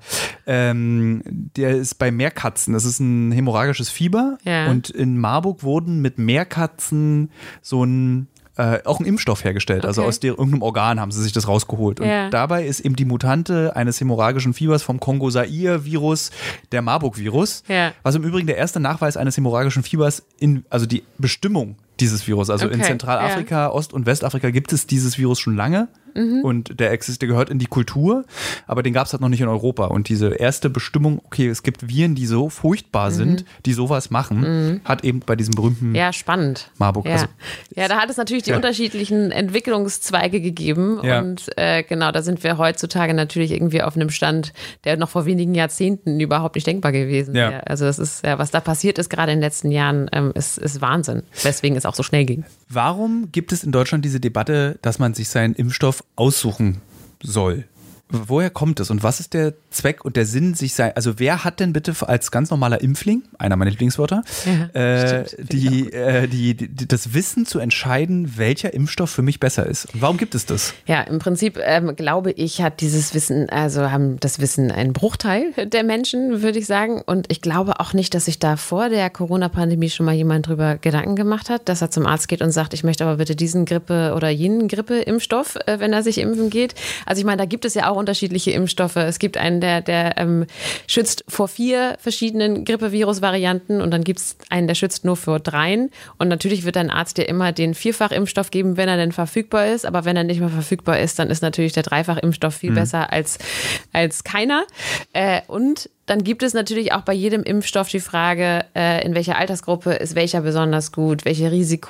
Ähm, der ist bei Meerkatzen. Das ist ein hämorrhagisches Fieber. Ja. Und in Marburg wurden mit Meerkatzen so ein Äh, auch ein Impfstoff hergestellt. Also Okay. aus der, irgendeinem Organ haben sie sich das rausgeholt. Und Ja. dabei ist eben die Mutante eines hämorrhagischen Fiebers vom Kongo-Zaire-Virus der Marburg-Virus. Ja. Was im Übrigen der erste Nachweis eines hämorrhagischen Fiebers, in, also die Bestimmung dieses Virus. Also in Okay, Zentralafrika, Ost- und Westafrika gibt es dieses Virus schon lange. Und der existiert, der gehört in die Kultur, aber den gab es halt noch nicht in Europa. Und diese erste Bestimmung, okay, es gibt Viren, die so furchtbar sind, die sowas machen, hat eben bei diesem berühmten Ja, spannend. Marburg. Ja, Also, ja da hat es natürlich die Ja. unterschiedlichen Entwicklungszweige gegeben. Ja. Und äh, genau, da sind wir heutzutage natürlich irgendwie auf einem Stand, der noch vor wenigen Jahrzehnten überhaupt nicht denkbar gewesen Ja. wäre. Also das ist, ja, was da passiert ist gerade in den letzten Jahren, ähm, ist, ist Wahnsinn. Weswegen es auch so schnell ging. warum gibt es in Deutschland diese Debatte, dass man sich seinen Impfstoff aussuchen soll? Woher kommt es und was ist der Zweck und der Sinn, sich sein, also wer hat denn bitte als ganz normaler Impfling, einer meiner Lieblingswörter, Ja, äh, stimmt, finde ich die, äh, die, die, das Wissen zu entscheiden, welcher Impfstoff für mich besser ist? Und warum gibt es das? Ja, im Prinzip ähm, glaube ich, hat dieses Wissen, also haben das Wissen ein Bruchteil der Menschen, würde ich sagen. Und ich glaube auch nicht, dass sich da vor der Corona-Pandemie schon mal jemand drüber Gedanken gemacht hat, dass er zum Arzt geht und sagt, ich möchte aber bitte diesen Grippe- oder jenen Grippe-Impfstoff, äh, wenn er sich impfen geht. Also ich meine, da gibt es ja auch unterschiedliche Impfstoffe. Es gibt einen, der, der ähm, schützt vor vier verschiedenen Grippevirus-Varianten und dann gibt es einen, der schützt nur vor dreien. Und natürlich wird ein Arzt dir immer den Vierfach-Impfstoff geben, wenn er denn verfügbar ist. Aber wenn er nicht mehr verfügbar ist, dann ist natürlich der Dreifach-Impfstoff viel besser als, als keiner. Äh, und dann gibt es natürlich auch bei jedem Impfstoff die Frage, äh, in welcher Altersgruppe ist welcher besonders gut, welche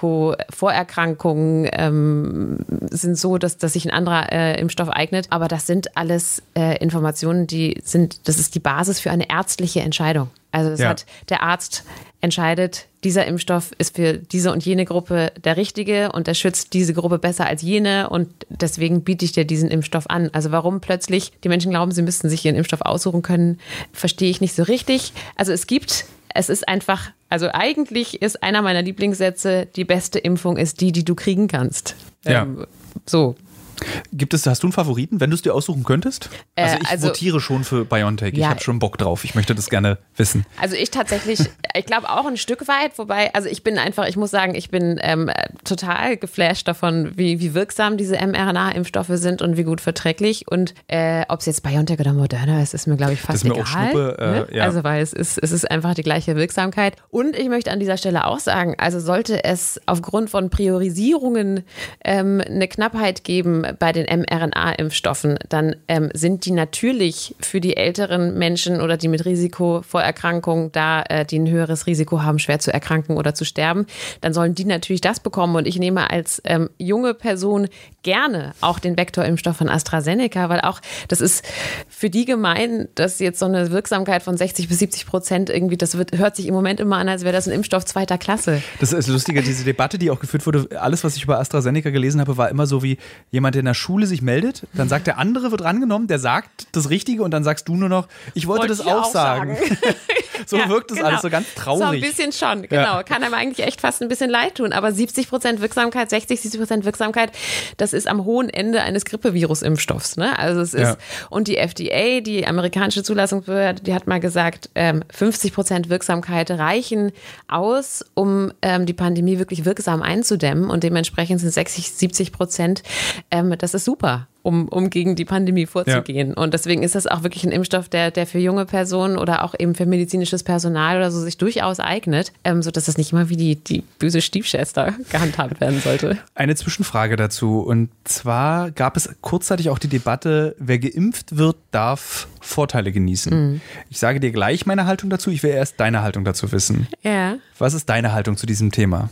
Risikovorerkrankungen ähm, sind so, dass, dass sich ein anderer äh, Impfstoff eignet. Aber das sind alles äh, Informationen, die sind, das ist die Basis für eine ärztliche Entscheidung. Also das Ja. hat der Arzt entscheidet, dieser Impfstoff ist für diese und jene Gruppe der richtige und der schützt diese Gruppe besser als jene und deswegen biete ich dir diesen Impfstoff an. Also warum plötzlich die Menschen glauben, sie müssten sich ihren Impfstoff aussuchen können, verstehe ich nicht so richtig. Also es gibt, es ist einfach, also eigentlich ist einer meiner Lieblingssätze, die beste Impfung ist die, die du kriegen kannst. Ja. Ähm, so. Gibt es, hast du einen Favoriten, wenn du es dir aussuchen könntest? Äh, Also ich also- votiere schon für BioNTech. Ich Ja. habe schon Bock drauf. Ich möchte das gerne wissen. Also ich tatsächlich, ich glaube auch ein Stück weit, wobei, also ich bin einfach, ich muss sagen, ich bin ähm, total geflasht davon, wie, wie wirksam diese mRNA-Impfstoffe sind und wie gut verträglich. Und äh, ob es jetzt BioNTech oder Moderna ist, ist mir, glaube ich, fast Das ist mir egal. auch Schnuppe, äh, ne? ja. Also weil es ist, es ist einfach die gleiche Wirksamkeit. Und ich möchte an dieser Stelle auch sagen, also sollte es aufgrund von Priorisierungen ähm, eine Knappheit geben bei den mRNA-Impfstoffen, dann ähm, sind die natürlich für die älteren Menschen oder die mit Risiko vor Erkrankungen da, äh, die ein höheres Risiko haben, schwer zu erkranken oder zu sterben, dann sollen die natürlich das bekommen. Und ich nehme als ähm, junge Person gerne auch den Vektorimpfstoff von AstraZeneca, weil auch das ist für die gemein, dass jetzt so eine Wirksamkeit von sechzig bis siebzig Prozent irgendwie, das wird, hört sich im Moment immer an, als wäre das ein Impfstoff zweiter Klasse. Das ist lustig, diese Debatte, die auch geführt wurde, alles, was ich über AstraZeneca gelesen habe, war immer so wie jemand, der in der Schule sich meldet, dann sagt der andere, wird rangenommen, der sagt das Richtige und dann sagst du nur noch, ich wollte, Wollte das ich auch auch sagen. sagen. So Ja, wirkt das genau. alles so ganz traurig. So ein bisschen schon, genau. Ja. Kann einem eigentlich echt fast ein bisschen leid tun. Aber siebzig Prozent Wirksamkeit, sechzig, siebzig Prozent Wirksamkeit, das ist am hohen Ende eines Grippevirus-Impfstoffs. Ne? Also es ist, Ja. und die F D A, die amerikanische Zulassungsbehörde, die hat mal gesagt, ähm, fünfzig Prozent Wirksamkeit reichen aus, um ähm, die Pandemie wirklich wirksam einzudämmen. Und dementsprechend sind sechzig, siebzig Prozent, ähm, das ist super. Um, um gegen die Pandemie vorzugehen. Ja. Und deswegen ist das auch wirklich ein Impfstoff, der, der für junge Personen oder auch eben für medizinisches Personal oder so sich durchaus eignet, ähm, sodass das nicht immer wie die, die böse Stiefschwester gehandhabt werden sollte. Eine Zwischenfrage dazu. Und zwar gab es kurzzeitig auch die Debatte, wer geimpft wird, darf Vorteile genießen. Mhm. Ich sage dir gleich meine Haltung dazu. Ich will erst deine Haltung dazu wissen. Ja. Was ist deine Haltung zu diesem Thema?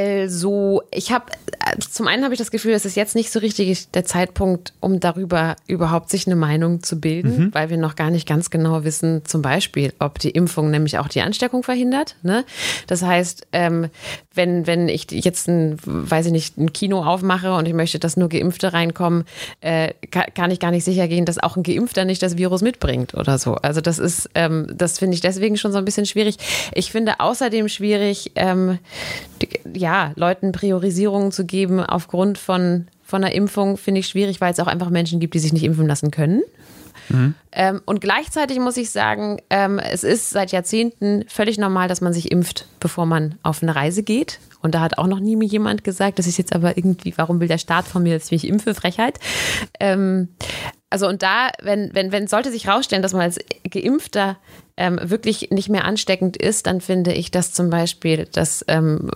Also, ich habe, zum einen habe ich das Gefühl, es ist jetzt nicht so richtig der Zeitpunkt, um darüber überhaupt sich eine Meinung zu bilden, mhm. weil wir noch gar nicht ganz genau wissen, zum Beispiel, ob die Impfung nämlich auch die Ansteckung verhindert. Ne? Das heißt, ähm, wenn, wenn ich jetzt ein, weiß ich nicht, ein Kino aufmache und ich möchte, dass nur Geimpfte reinkommen, äh, kann, kann ich gar nicht sicher gehen, dass auch ein Geimpfter nicht das Virus mitbringt oder so. Also das ist, ähm, das finde ich deswegen schon so ein bisschen schwierig. Ich finde außerdem schwierig, ähm, die, ja, Leuten Priorisierungen zu geben aufgrund von, von einer Impfung, finde ich schwierig, weil es auch einfach Menschen gibt, die sich nicht impfen lassen können. Mhm. Ähm, und gleichzeitig muss ich sagen, ähm, es ist seit Jahrzehnten völlig normal, dass man sich impft, bevor man auf eine Reise geht. Und da hat auch noch nie mir jemand gesagt, das ist jetzt aber irgendwie, warum will der Staat von mir, dass ich mich impfe? Frechheit. Ähm, also und da, wenn, wenn, wenn sollte sich rausstellen, dass man als Geimpfter ähm, wirklich nicht mehr ansteckend ist, dann finde ich das zum Beispiel, das ähm,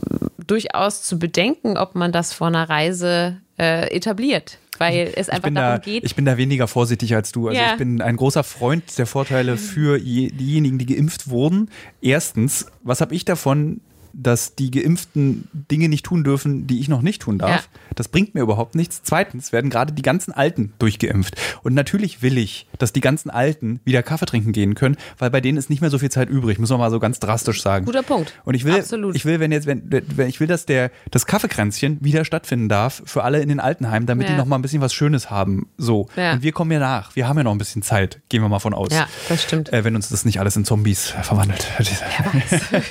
durchaus zu bedenken, ob man das vor einer Reise äh, etabliert. Weil es einfach darum da, geht. Ich bin da weniger vorsichtig als du. Also ja. ich bin ein großer Freund der Vorteile für je, diejenigen, die geimpft wurden. Erstens, was habe ich davon, dass die Geimpften Dinge nicht tun dürfen, die ich noch nicht tun darf? Ja. Das bringt mir überhaupt nichts. Zweitens werden gerade die ganzen Alten durchgeimpft. Und natürlich will ich, dass die ganzen Alten wieder Kaffee trinken gehen können, weil bei denen ist nicht mehr so viel Zeit übrig, muss man mal so ganz drastisch sagen. Guter Punkt. Und ich will, Absolut. ich will, wenn jetzt, wenn, wenn ich will, dass der, das Kaffeekränzchen wieder stattfinden darf für alle in den Altenheimen, damit ja. die noch mal ein bisschen was Schönes haben. So. Ja. Und wir kommen ja nach. Wir haben ja noch ein bisschen Zeit. Gehen wir mal von aus. Ja, das stimmt. Äh, wenn uns das nicht alles in Zombies äh, verwandelt. Wer weiß.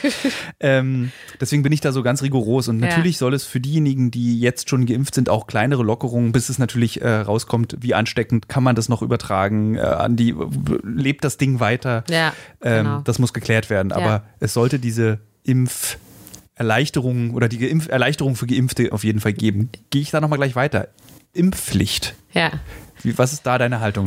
ähm, deswegen bin ich da so ganz rigoros. Und natürlich ja. soll es für diejenigen, die jetzt schon geimpft sind, auch kleinere Lockerungen, bis es natürlich äh, rauskommt, wie ansteckend kann man das noch übertragen, äh, an die, lebt das Ding weiter. Ja, ähm, genau. Das muss geklärt werden. Aber ja. es sollte diese Impferleichterung oder die Geimpf- Erleichterung für Geimpfte auf jeden Fall geben. Gehe ich da nochmal gleich weiter. Impfpflicht. Ja. Wie, was ist da deine Haltung zu?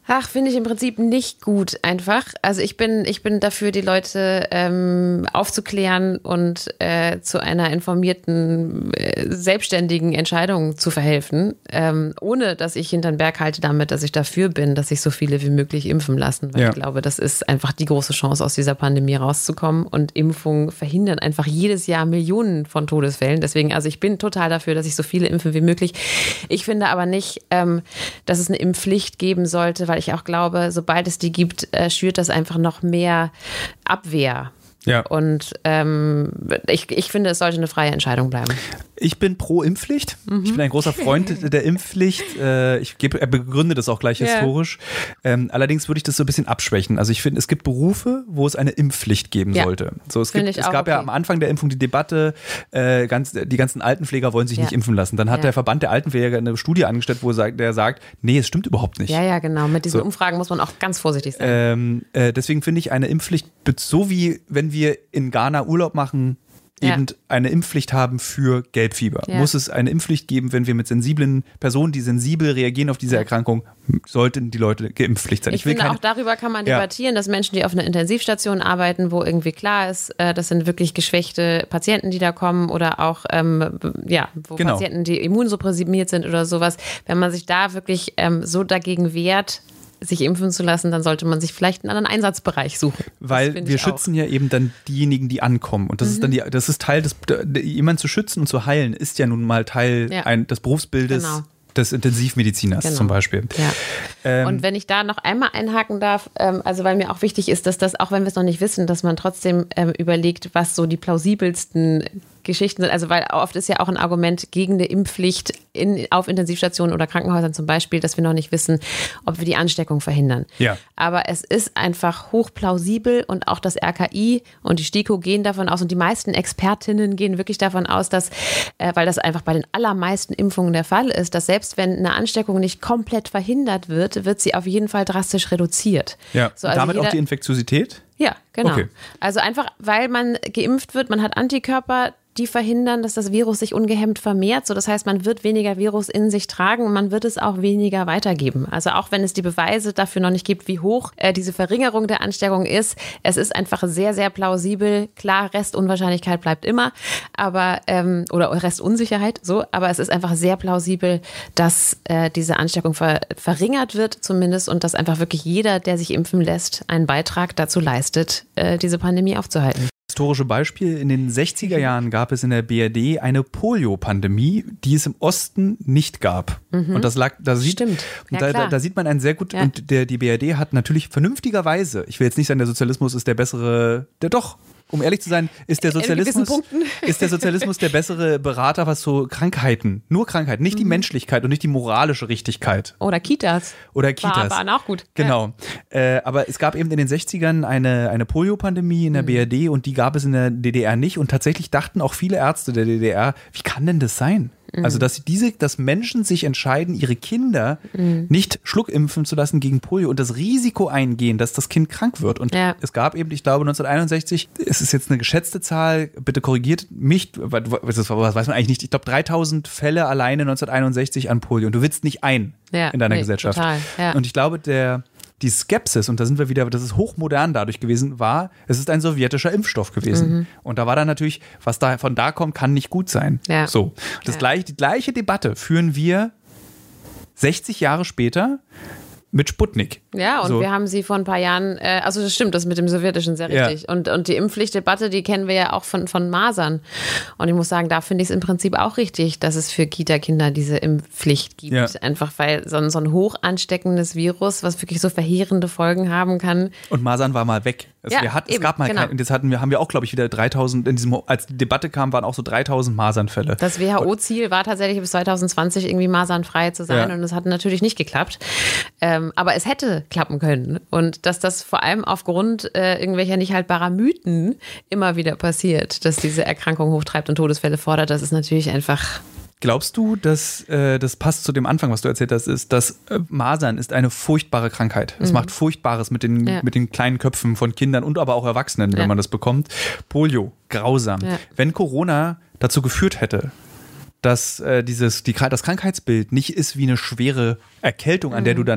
Ach, finde ich im Prinzip nicht gut einfach. Also ich bin, ich bin dafür, die Leute ähm, aufzuklären und äh, zu einer informierten, äh, selbstständigen Entscheidung zu verhelfen, ähm, ohne dass ich hinter den Berg halte damit, dass ich dafür bin, dass sich so viele wie möglich impfen lassen. Weil ja. ich glaube, das ist einfach die große Chance, aus dieser Pandemie rauszukommen. Und Impfungen verhindern einfach jedes Jahr Millionen von Todesfällen. Deswegen, also ich bin total dafür, dass sich so viele impfen wie möglich. Ich finde aber nicht, ähm, dass es eine Impfpflicht geben sollte, weil ich auch glaube, sobald es die gibt, äh, schürt das einfach noch mehr Abwehr. Ja. Und ähm, ich, ich finde, es sollte eine freie Entscheidung bleiben. Ich bin pro Impfpflicht. Mhm. Ich bin ein großer Freund der Impfpflicht. Äh, ich gebe, er begründet das auch gleich yeah. historisch. Ähm, allerdings würde ich das so ein bisschen abschwächen. Also ich finde, es gibt Berufe, wo es eine Impfpflicht geben ja. sollte. So, es gibt, es gab okay. ja am Anfang der Impfung die Debatte, äh, ganz, die ganzen Altenpfleger wollen sich ja. nicht impfen lassen. Dann hat ja. der Verband der Altenpfleger eine Studie angestellt, wo sagt, der sagt, nee, es stimmt überhaupt nicht. Ja, ja, genau. Mit diesen so. Umfragen muss man auch ganz vorsichtig sein. Ähm, äh, deswegen finde ich eine Impfpflicht, so wie wenn wir in Ghana Urlaub machen, eben ja. eine Impfpflicht haben für Gelbfieber. Ja. Muss es eine Impfpflicht geben, wenn wir mit sensiblen Personen, die sensibel reagieren auf diese Erkrankung, sollten die Leute geimpftpflichtig sein. Ich, ich finde, keine, auch darüber kann man ja. debattieren, dass Menschen, die auf einer Intensivstation arbeiten, wo irgendwie klar ist, das sind wirklich geschwächte Patienten, die da kommen oder auch ähm, ja, wo genau. Patienten, die immunsupprimiert sind oder sowas, wenn man sich da wirklich ähm, so dagegen wehrt, sich impfen zu lassen, dann sollte man sich vielleicht einen anderen Einsatzbereich suchen. Weil wir schützen auch. ja eben dann diejenigen, die ankommen. Und das mhm. ist dann die, das ist Teil des, jemanden zu schützen und zu heilen, ist ja nun mal Teil ja. ein, des Berufsbildes. Genau. Des Intensivmediziners genau. zum Beispiel. Ja. Ähm, und wenn ich da noch einmal einhaken darf, ähm, also weil mir auch wichtig ist, dass das, auch wenn wir es noch nicht wissen, dass man trotzdem ähm, überlegt, was so die plausibelsten Geschichten sind. Also weil oft ist ja auch ein Argument gegen eine Impfpflicht in, auf Intensivstationen oder Krankenhäusern zum Beispiel, dass wir noch nicht wissen, ob wir die Ansteckung verhindern. Ja. Aber es ist einfach hochplausibel und auch das R K I und die STIKO gehen davon aus und die meisten Expertinnen gehen wirklich davon aus, dass, äh, weil das einfach bei den allermeisten Impfungen der Fall ist, dass selbst wenn eine Ansteckung nicht komplett verhindert wird, wird sie auf jeden Fall drastisch reduziert. Ja. So, also damit jeder, auch die Infektiosität? Ja, genau. Okay. Also einfach, weil man geimpft wird, man hat Antikörper, die verhindern, dass das Virus sich ungehemmt vermehrt. So, das heißt, man wird weniger Virus in sich tragen und man wird es auch weniger weitergeben. Also auch wenn es die Beweise dafür noch nicht gibt, wie hoch äh, diese Verringerung der Ansteckung ist, es ist einfach sehr, sehr plausibel. Klar, Restunwahrscheinlichkeit bleibt immer, aber ähm, oder Restunsicherheit, so, aber es ist einfach sehr plausibel, dass äh, diese Ansteckung ver- verringert wird zumindest und dass einfach wirklich jeder, der sich impfen lässt, einen Beitrag dazu leistet, äh, diese Pandemie aufzuhalten. Historische Beispiel, in den sechziger Jahren gab es in der B R D eine Polio-Pandemie, die es im Osten nicht gab. Mhm. Und das lag, da sieht, Stimmt. Und ja, da, da sieht man ein sehr gut, ja. und der, die B R D hat natürlich vernünftigerweise, ich will jetzt nicht sagen, der Sozialismus ist der bessere, der doch, um ehrlich zu sein, ist der Sozialismus, ist der Sozialismus der bessere Berater, was so Krankheiten, nur Krankheiten, nicht mhm. die Menschlichkeit und nicht die moralische Richtigkeit. Oder Kitas. Oder Kitas. War, waren auch gut. Genau. Ja. Äh, aber es gab eben in den sechzigern eine, eine Polio-Pandemie in der mhm. B R D und die gab es in der D D R nicht und tatsächlich dachten auch viele Ärzte der D D R, wie kann denn das sein? Also, dass diese, dass Menschen sich entscheiden, ihre Kinder mhm. nicht schluckimpfen zu lassen gegen Polio und das Risiko eingehen, dass das Kind krank wird. Und ja. es gab eben, ich glaube, neunzehnhunderteinundsechzig, es ist jetzt eine geschätzte Zahl, bitte korrigiert mich, das weiß man eigentlich nicht, ich glaube dreitausend Fälle alleine neunzehnhunderteinundsechzig an Polio und du willst nicht ein ja, in deiner nee, Gesellschaft. Total, ja. Und ich glaube, der die Skepsis, und da sind wir wieder, das ist hochmodern dadurch gewesen, war, es ist ein sowjetischer Impfstoff gewesen. Mhm. Und da war dann natürlich, was da von da kommt, kann nicht gut sein. Ja. So. Das ja. gleich, die gleiche Debatte führen wir sechzig Jahre später mit Sputnik. Ja, und so. wir haben sie vor ein paar Jahren, äh, also das stimmt, das mit dem Sowjetischen sehr richtig. Ja. Und, und die Impfpflichtdebatte, die kennen wir ja auch von, von Masern. Und ich muss sagen, da finde ich es im Prinzip auch richtig, dass es für Kita-Kinder diese Impfpflicht gibt. Ja. Einfach weil so ein, so ein hoch ansteckendes Virus, was wirklich so verheerende Folgen haben kann. Und Masern war mal weg. Also ja, wir hatten, eben, es gab mal genau. kein, und jetzt hatten wir, haben wir auch, glaube ich, wieder dreitausend, in diesem, als die Debatte kam, waren auch so dreitausend Masernfälle. Das W H O-Ziel war tatsächlich bis zwanzig zwanzig irgendwie masernfrei zu sein ja. und es hat natürlich nicht geklappt. Ähm, aber es hätte klappen können. Und dass das vor allem aufgrund äh, irgendwelcher nicht haltbarer Mythen immer wieder passiert, dass diese Erkrankung hochtreibt und Todesfälle fordert, das ist natürlich einfach... Glaubst du, dass äh, das passt zu dem Anfang, was du erzählt hast, ist, dass äh, Masern ist eine furchtbare Krankheit. Es mhm. macht Furchtbares mit den, ja. mit den kleinen Köpfen von Kindern und aber auch Erwachsenen, ja. wenn man das bekommt. Polio, grausam. Ja. Wenn Corona dazu geführt hätte, dass äh, dieses, die, das Krankheitsbild nicht ist wie eine schwere Erkältung, an mhm. der du dann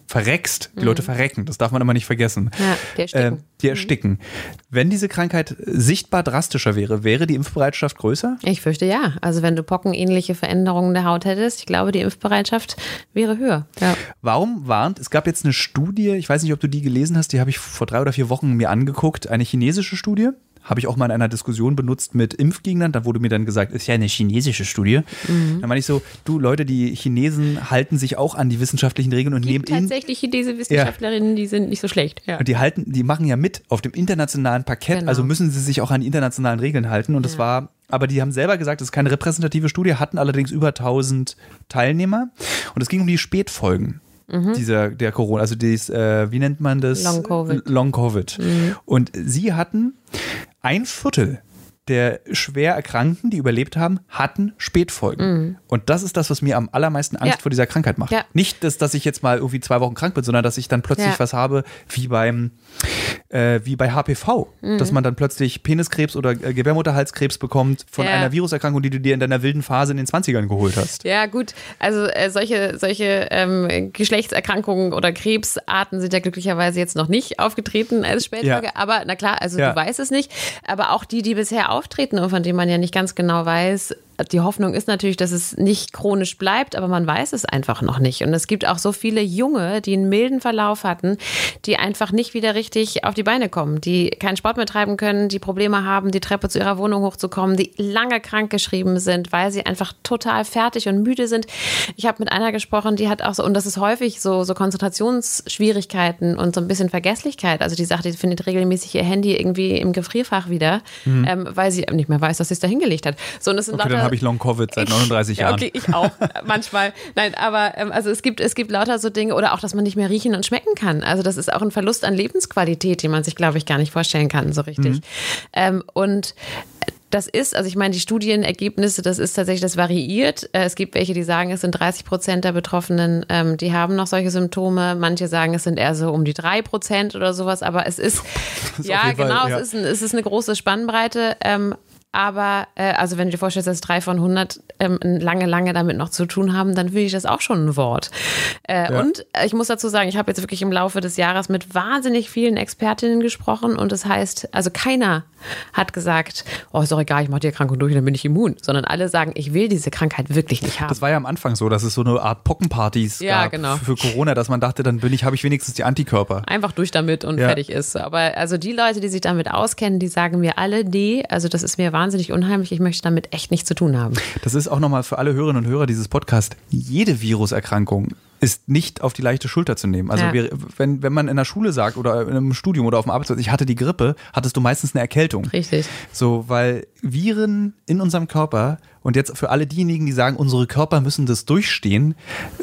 verreckst. Die mhm. Leute verrecken, das darf man immer nicht vergessen. Ja, die ersticken. Äh, die ersticken. Mhm. Wenn diese Krankheit sichtbar drastischer wäre, wäre die Impfbereitschaft größer? Ich fürchte ja. Also wenn du pockenähnliche Veränderungen der Haut hättest, ich glaube, die Impfbereitschaft wäre höher. Ja. Warum warnt, es gab jetzt eine Studie, ich weiß nicht, ob du die gelesen hast, die habe ich vor drei oder vier Wochen mir angeguckt, eine chinesische Studie. Habe ich auch mal in einer Diskussion benutzt mit Impfgegnern. Da wurde mir dann gesagt, ist ja eine chinesische Studie. Mhm. Dann meine ich so, du Leute, die Chinesen halten sich auch an die wissenschaftlichen Regeln und Gibt nehmen tatsächlich diese Wissenschaftlerinnen, ja. die sind nicht so schlecht. Ja. Und die halten, die machen ja mit auf dem internationalen Parkett, genau. Also müssen sie sich auch an die internationalen Regeln halten. Und das ja. war, aber die haben selber gesagt, das ist keine repräsentative Studie, hatten allerdings über tausend Teilnehmer. Und es ging um die Spätfolgen. Mhm. Dieser, der Corona, also dieses, äh, wie nennt man das? Long Covid. Long Covid. Mhm. Und sie hatten ein Viertel der schwer Erkrankten, die überlebt haben, hatten Spätfolgen. Mhm. Und das ist das, was mir am allermeisten Angst ja. vor dieser Krankheit macht. Ja. Nicht, dass, dass ich jetzt mal irgendwie zwei Wochen krank bin, sondern dass ich dann plötzlich ja. was habe, wie beim äh, wie bei H P V. Mhm. Dass man dann plötzlich Peniskrebs oder äh, Gebärmutterhalskrebs bekommt von ja. einer Viruserkrankung, die du dir in deiner wilden Phase in den zwanzigern geholt hast. Ja, gut. Also äh, solche, solche ähm, Geschlechtserkrankungen oder Krebsarten sind ja glücklicherweise jetzt noch nicht aufgetreten als Spätfolge. Ja. Aber na klar, also ja. du weißt es nicht. Aber auch die, die bisher auftreten und von denen man ja nicht ganz genau weiß, die Hoffnung ist natürlich, dass es nicht chronisch bleibt, aber man weiß es einfach noch nicht. Und es gibt auch so viele Junge, die einen milden Verlauf hatten, die einfach nicht wieder richtig auf die Beine kommen, die keinen Sport mehr treiben können, die Probleme haben, die Treppe zu ihrer Wohnung hochzukommen, die lange krankgeschrieben sind, weil sie einfach total fertig und müde sind. Ich habe mit einer gesprochen, die hat auch so, und das ist häufig so, so Konzentrationsschwierigkeiten und so ein bisschen Vergesslichkeit. Also die sagt, die findet regelmäßig ihr Handy irgendwie im Gefrierfach wieder, mhm. ähm, weil sie nicht mehr weiß, dass sie es da hingelegt hat. So, und es sind okay, lauter, habe ich Long Covid seit neununddreißig Jahren. Okay, ich auch, manchmal. Nein, aber ähm, also es gibt, es gibt lauter so Dinge oder auch, dass man nicht mehr riechen und schmecken kann. Also das ist auch ein Verlust an Lebensqualität, den man sich, glaube ich, gar nicht vorstellen kann, so richtig. Mhm. Ähm, und das ist, also ich meine, die Studienergebnisse, das ist tatsächlich, das variiert. Es gibt welche, die sagen, es sind dreißig Prozent der Betroffenen, ähm, die haben noch solche Symptome. Manche sagen, es sind eher so um die drei Prozent oder sowas. Aber es ist, ist ja genau, Fall, ja. Es, ist ein, es ist eine große Spannbreite. Ähm, Aber, äh, also wenn du dir vorstellst, dass drei von hundert ähm, lange, lange damit noch zu tun haben, dann finde ich das auch schon ein Wort. Äh, ja. Und ich muss dazu sagen, ich habe jetzt wirklich im Laufe des Jahres mit wahnsinnig vielen Expertinnen gesprochen und das heißt, also keiner hat gesagt, oh, ist doch egal, ich mache die Erkrankung durch und dann bin ich immun, sondern alle sagen, ich will diese Krankheit wirklich nicht haben. Das war ja am Anfang so, dass es so eine Art Pockenpartys ja, gab genau. für Corona, dass man dachte, dann bin ich, habe ich wenigstens die Antikörper. Einfach durch damit und ja. fertig ist. Aber also die Leute, die sich damit auskennen, die sagen mir alle, nee, also das ist mir wahnsinnig unheimlich, ich möchte damit echt nichts zu tun haben. Das ist auch nochmal für alle Hörerinnen und Hörer dieses Podcasts, jede Viruserkrankung ist nicht auf die leichte Schulter zu nehmen. Also ja. wir, wenn, wenn man in der Schule sagt oder in einem Studium oder auf dem Arbeitsplatz, ich hatte die Grippe, hattest du meistens eine Erkältung. Richtig. So, weil Viren in unserem Körper, und jetzt für alle diejenigen, die sagen, unsere Körper müssen das durchstehen,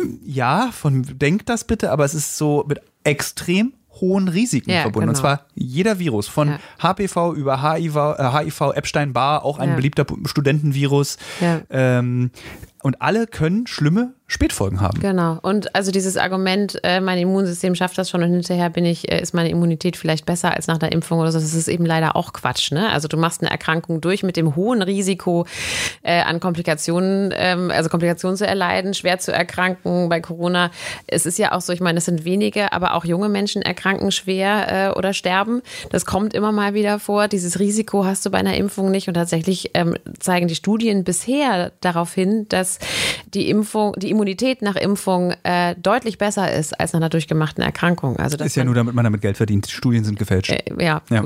ja, von denkt das bitte, aber es ist so mit extrem hohen Risiken ja, verbunden. Genau. Und zwar jeder Virus, von ja. H P V über H I V, äh, H I V, Epstein-Barr, auch ein ja. beliebter Studentenvirus. Ja. Ähm, und alle können schlimme Spätfolgen haben. Genau. Und also dieses Argument, äh, mein Immunsystem schafft das schon und hinterher bin ich, äh, ist meine Immunität vielleicht besser als nach der Impfung oder so, das ist eben leider auch Quatsch. Ne? Also du machst eine Erkrankung durch mit dem hohen Risiko äh, an Komplikationen, ähm, also Komplikationen zu erleiden, schwer zu erkranken bei Corona. Es ist ja auch so, ich meine, es sind wenige, aber auch junge Menschen erkranken schwer äh, oder sterben. Das kommt immer mal wieder vor. Dieses Risiko hast du bei einer Impfung nicht und tatsächlich ähm, zeigen die Studien bisher darauf hin, dass die Impfung, die Immunität nach Impfung äh, deutlich besser ist als nach einer durchgemachten Erkrankung. Also das ist ja nur, damit man damit Geld verdient. Die Studien sind gefälscht. Äh, ja. ja.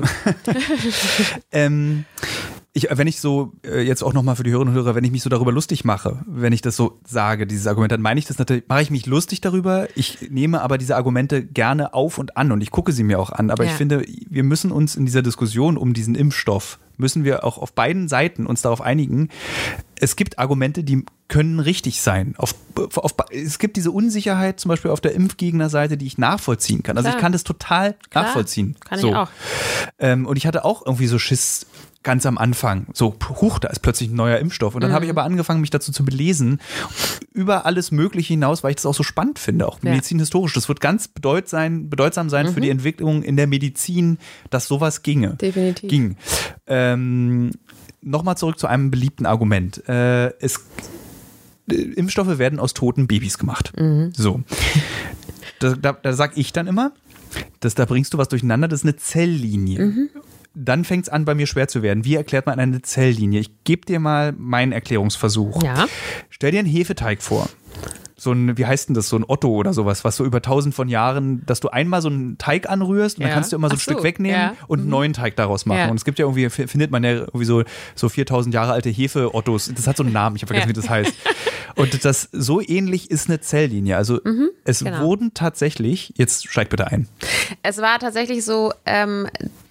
ähm, ich, wenn ich so, äh, jetzt auch nochmal für die Hörerinnen und Hörer, wenn ich mich so darüber lustig mache, wenn ich das so sage, dieses Argument, dann meine ich das natürlich, mache ich mich lustig darüber. Ich nehme aber diese Argumente gerne auf und an und ich gucke sie mir auch an. Aber ja. ich finde, wir müssen uns in dieser Diskussion um diesen Impfstoff, müssen wir auch auf beiden Seiten uns darauf einigen, es gibt Argumente, die können richtig sein. Auf, auf, es gibt diese Unsicherheit zum Beispiel auf der Impfgegnerseite, die ich nachvollziehen kann. Also Klar. ich kann das total Klar. nachvollziehen. Kann so. ich auch. Ähm, und ich hatte auch irgendwie so Schiss ganz am Anfang. So, huch, da ist plötzlich ein neuer Impfstoff. Und dann mhm. habe ich aber angefangen, mich dazu zu belesen, über alles Mögliche hinaus, weil ich das auch so spannend finde, auch ja. medizinhistorisch. Das wird ganz bedeut sein, bedeutsam sein mhm. für die Entwicklung in der Medizin, dass sowas ginge. Definitiv. Ging. Ähm, Nochmal zurück zu einem beliebten Argument. Äh, es, Impfstoffe werden aus toten Babys gemacht. Mhm. So. da, da, da sag ich dann immer, das, da bringst du was durcheinander, das ist eine Zelllinie. Mhm. Dann fängt es an, bei mir schwer zu werden. Wie erklärt man eine Zelllinie? Ich gebe dir mal meinen Erklärungsversuch. Ja. Stell dir einen Hefeteig vor. So ein, wie heißt denn das, so ein Otto oder sowas, was so über tausend von Jahren, dass du einmal so einen Teig anrührst und ja. dann kannst du immer so ein so, Stück wegnehmen ja. und einen mhm. neuen Teig daraus machen. Ja. Und es gibt ja irgendwie, findet man ja irgendwie so, so viertausend Jahre alte Hefe-Ottos. Das hat so einen Namen, ich habe vergessen, ja. wie das heißt. Und das so ähnlich ist eine Zelllinie. Also mhm, es genau. wurden tatsächlich, jetzt steig bitte ein. Es war tatsächlich so, ähm,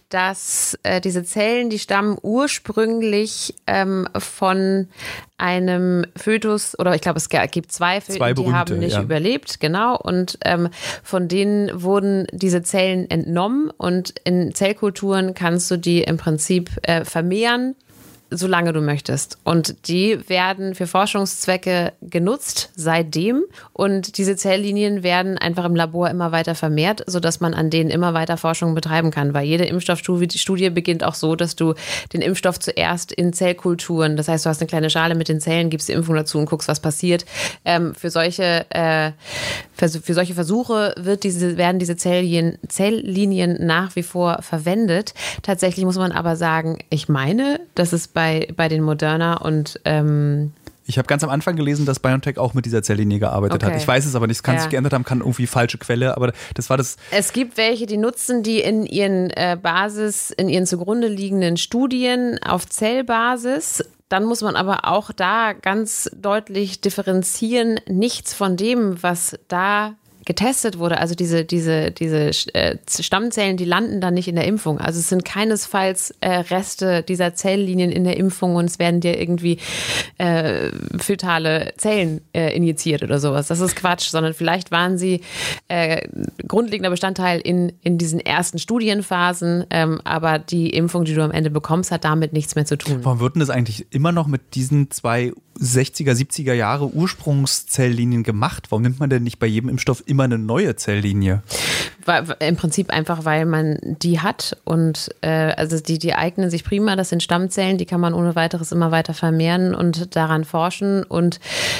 dass äh, diese Zellen, die stammen ursprünglich ähm, von einem Fötus, oder ich glaube, es gibt zwei Föten, zwei berühmte, die haben nicht ja. überlebt, genau, und ähm, von denen wurden diese Zellen entnommen und in Zellkulturen kannst du die im Prinzip äh, vermehren, solange du möchtest. Und die werden für Forschungszwecke genutzt seitdem. Und diese Zelllinien werden einfach im Labor immer weiter vermehrt, sodass man an denen immer weiter Forschung betreiben kann. Weil jede Impfstoffstudie beginnt auch so, dass du den Impfstoff zuerst in Zellkulturen, das heißt, du hast eine kleine Schale mit den Zellen, gibst die Impfung dazu und guckst, was passiert. Ähm, für solche, äh, für, für solche Versuche wird diese, werden diese Zelllinien, Zelllinien nach wie vor verwendet. Tatsächlich muss man aber sagen, ich meine, dass es bei Bei, bei den Moderna und ähm ich habe ganz am Anfang gelesen, dass BioNTech auch mit dieser Zelllinie gearbeitet okay. hat. Ich weiß es aber nicht, es kann ja. sich geändert haben, kann irgendwie falsche Quelle, aber das war das. Es gibt welche, die nutzen die in ihren äh, Basis, in ihren zugrunde liegenden Studien auf Zellbasis. Dann muss man aber auch da ganz deutlich differenzieren, nichts von dem, was da getestet wurde, also diese, diese, diese äh, Stammzellen, die landen dann nicht in der Impfung. Also es sind keinesfalls äh, Reste dieser Zelllinien in der Impfung und es werden dir irgendwie äh, fetale Zellen äh, injiziert oder sowas. Das ist Quatsch, sondern vielleicht waren sie äh, grundlegender Bestandteil in, in diesen ersten Studienphasen, ähm, aber die Impfung, die du am Ende bekommst, hat damit nichts mehr zu tun. Warum wird denn das eigentlich immer noch mit diesen zwei sechziger, siebziger Jahre Ursprungszelllinien gemacht? Warum nimmt man denn nicht bei jedem Impfstoff immer eine neue Zelllinie? Im Prinzip einfach, weil man die hat und äh, also die, die eignen sich prima, das sind Stammzellen, die kann man ohne weiteres immer weiter vermehren und daran forschen und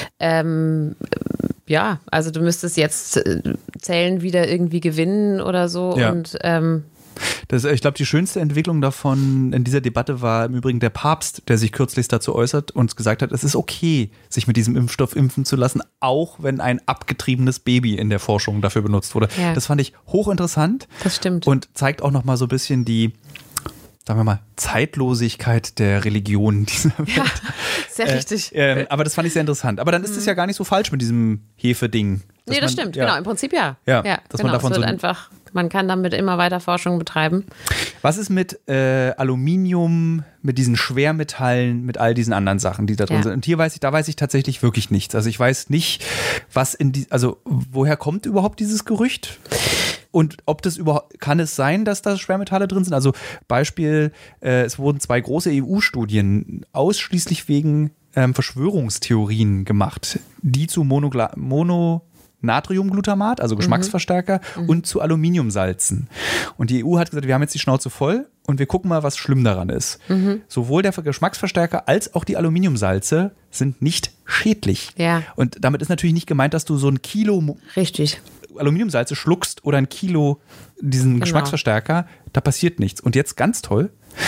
ähm, ja, also du müsstest jetzt Zellen wieder irgendwie gewinnen oder so ja. und ähm, Das, ich glaube, die schönste Entwicklung davon in dieser Debatte war im Übrigen der Papst, der sich kürzlich dazu äußert und gesagt hat, es ist okay, sich mit diesem Impfstoff impfen zu lassen, auch wenn ein abgetriebenes Baby in der Forschung dafür benutzt wurde. Ja. Das fand ich hochinteressant. Das stimmt. Und zeigt auch nochmal so ein bisschen die, sagen wir mal, Zeitlosigkeit der Religion dieser Welt. Ja, sehr äh, richtig. Äh, aber das fand ich sehr interessant. Aber dann ist es mhm. ja gar nicht so falsch mit diesem Hefe-Ding. Nee, das man, stimmt, ja. genau, im Prinzip ja. Ja, ja dass genau, man davon es wird so einfach, man kann damit immer weiter Forschung betreiben. Was ist mit äh, Aluminium, mit diesen Schwermetallen, mit all diesen anderen Sachen, die da drin ja. sind? Und hier weiß ich, da weiß ich tatsächlich wirklich nichts. Also ich weiß nicht, was in die, also woher kommt überhaupt dieses Gerücht? Und ob das überhaupt, kann es sein, dass da Schwermetalle drin sind? Also Beispiel, äh, es wurden zwei große E U-Studien ausschließlich wegen ähm, Verschwörungstheorien gemacht, die zu Monogla- Mono Natriumglutamat, also Geschmacksverstärker, mhm. und zu Aluminiumsalzen. Und die E U hat gesagt, wir haben jetzt die Schnauze voll und wir gucken mal, was schlimm daran ist. Mhm. Sowohl der Geschmacksverstärker als auch die Aluminiumsalze sind nicht schädlich. Ja. Und damit ist natürlich nicht gemeint, dass du so ein Kilo Richtig. Aluminiumsalze schluckst oder ein Kilo diesen genau. Geschmacksverstärker, da passiert nichts. Und jetzt ganz toll,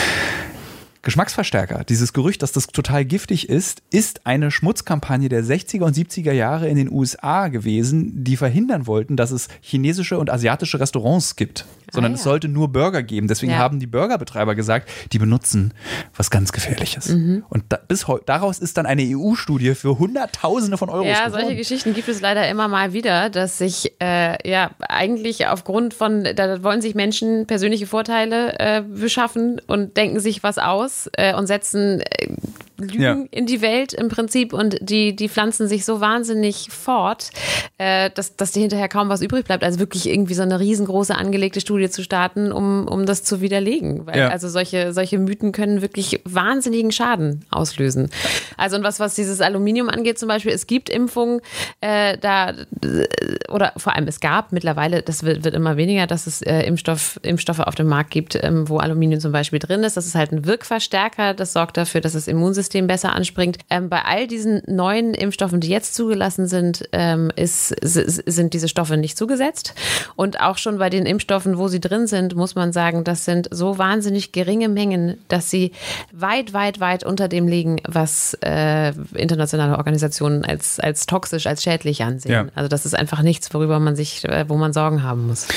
Geschmacksverstärker, dieses Gerücht, dass das total giftig ist, ist eine Schmutzkampagne der sechziger und siebziger Jahre in den U S A gewesen, die verhindern wollten, dass es chinesische und asiatische Restaurants gibt. Sondern ah, ja. es sollte nur Burger geben. Deswegen ja. haben die Burgerbetreiber gesagt, die benutzen was ganz Gefährliches. Mhm. Und da, bis heu- daraus ist dann eine E U-Studie für Hunderttausende von Euros Ja, geworden. solche Geschichten gibt es leider immer mal wieder, dass sich äh, ja eigentlich aufgrund von, da wollen sich Menschen persönliche Vorteile äh, beschaffen und denken sich was aus äh, und setzen äh, Lügen ja. in die Welt im Prinzip und die, die pflanzen sich so wahnsinnig fort, äh, dass, dass dir hinterher kaum was übrig bleibt. Also wirklich irgendwie so eine riesengroße angelegte Studie zu starten, um, um das zu widerlegen. Weil ja. also solche, solche Mythen können wirklich wahnsinnigen Schaden auslösen. Also und was, was dieses Aluminium angeht zum Beispiel, es gibt Impfungen, äh, da oder vor allem es gab mittlerweile, das wird, wird immer weniger, dass es äh, Impfstoff, Impfstoffe auf dem Markt gibt, ähm, wo Aluminium zum Beispiel drin ist. Das ist halt ein Wirkverstärker, das sorgt dafür, dass das Immunsystem Immunsystem besser anspringt. Ähm, bei all diesen neuen Impfstoffen, die jetzt zugelassen sind, ähm, ist, sind diese Stoffe nicht zugesetzt. Und auch schon bei den Impfstoffen, wo sie drin sind, muss man sagen, das sind so wahnsinnig geringe Mengen, dass sie weit, weit, weit unter dem liegen, was äh, internationale Organisationen als, als toxisch, als schädlich ansehen. Ja. Also das ist einfach nichts, worüber man sich, äh, wo man Sorgen haben muss.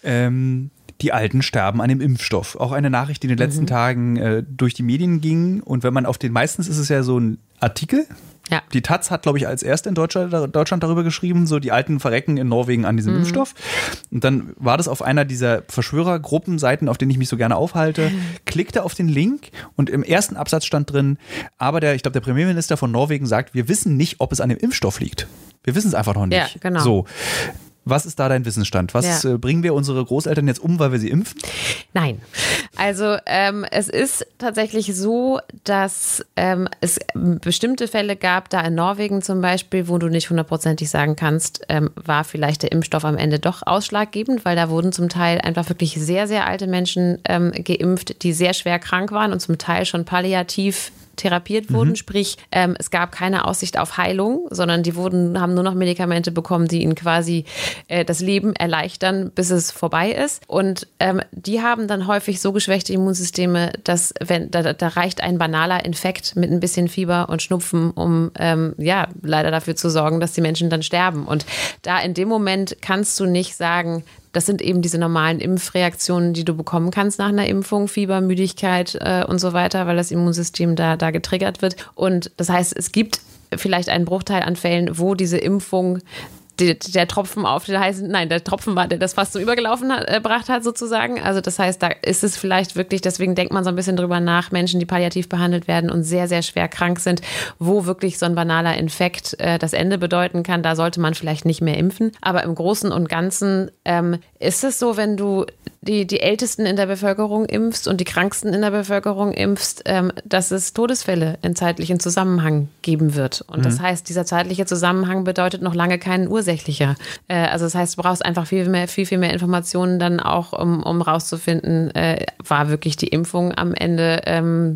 Ähm Die Alten sterben an dem Impfstoff. Auch eine Nachricht, die in den letzten mhm. Tagen äh, durch die Medien ging. Und wenn man auf den, meistens ist es ja so ein Artikel. Ja. Die Taz hat, glaube ich, als erste in Deutschland, Deutschland darüber geschrieben, so die Alten verrecken in Norwegen an diesem mhm. Impfstoff. Und dann war das auf einer dieser Verschwörergruppenseiten, auf denen ich mich so gerne aufhalte, mhm. klickte auf den Link und im ersten Absatz stand drin, aber der, ich glaube, der Premierminister von Norwegen sagt, wir wissen nicht, ob es an dem Impfstoff liegt. Wir wissen es einfach noch nicht. Ja, genau. So. Was ist da dein Wissensstand? Was ja. äh, bringen wir unsere Großeltern jetzt um, weil wir sie impfen? Nein. Also ähm, es ist tatsächlich so, dass ähm, es bestimmte Fälle gab, da in Norwegen zum Beispiel, wo du nicht hundertprozentig sagen kannst, ähm, war vielleicht der Impfstoff am Ende doch ausschlaggebend, weil da wurden zum Teil einfach wirklich sehr, sehr alte Menschen ähm, geimpft, die sehr schwer krank waren und zum Teil schon palliativ therapiert wurden, mhm. sprich ähm, es gab keine Aussicht auf Heilung, sondern die wurden, haben nur noch Medikamente bekommen, die ihnen quasi äh, das Leben erleichtern, bis es vorbei ist. Und ähm, die haben dann häufig so geschwächte Immunsysteme, dass wenn da, da reicht ein banaler Infekt mit ein bisschen Fieber und Schnupfen, um ähm, ja leider dafür zu sorgen, dass die Menschen dann sterben. Und da in dem Moment kannst du nicht sagen, das sind eben diese normalen Impfreaktionen, die du bekommen kannst nach einer Impfung, Fieber, Müdigkeit äh, und so weiter, weil das Immunsystem da, da getriggert wird. Und das heißt, es gibt vielleicht einen Bruchteil an Fällen, wo diese Impfung die, der Tropfen auf den heißen, nein, der Tropfen war, der das fast so übergelaufen hat, äh, gebracht hat sozusagen. Also das heißt, da ist es vielleicht wirklich, deswegen denkt man so ein bisschen drüber nach, Menschen, die palliativ behandelt werden und sehr, sehr schwer krank sind, wo wirklich so ein banaler Infekt äh, das Ende bedeuten kann, da sollte man vielleicht nicht mehr impfen. Aber im Großen und Ganzen ähm, ist es so, wenn du die, die Ältesten in der Bevölkerung impfst und die Kranksten in der Bevölkerung impfst, ähm, dass es Todesfälle in zeitlichen Zusammenhang geben wird. Und mhm. das heißt, dieser zeitliche Zusammenhang bedeutet noch lange keinen ursächlicher. Äh, also das heißt, du brauchst einfach viel mehr, viel, viel mehr Informationen dann auch, um, um rauszufinden, äh, war wirklich die Impfung am Ende ähm,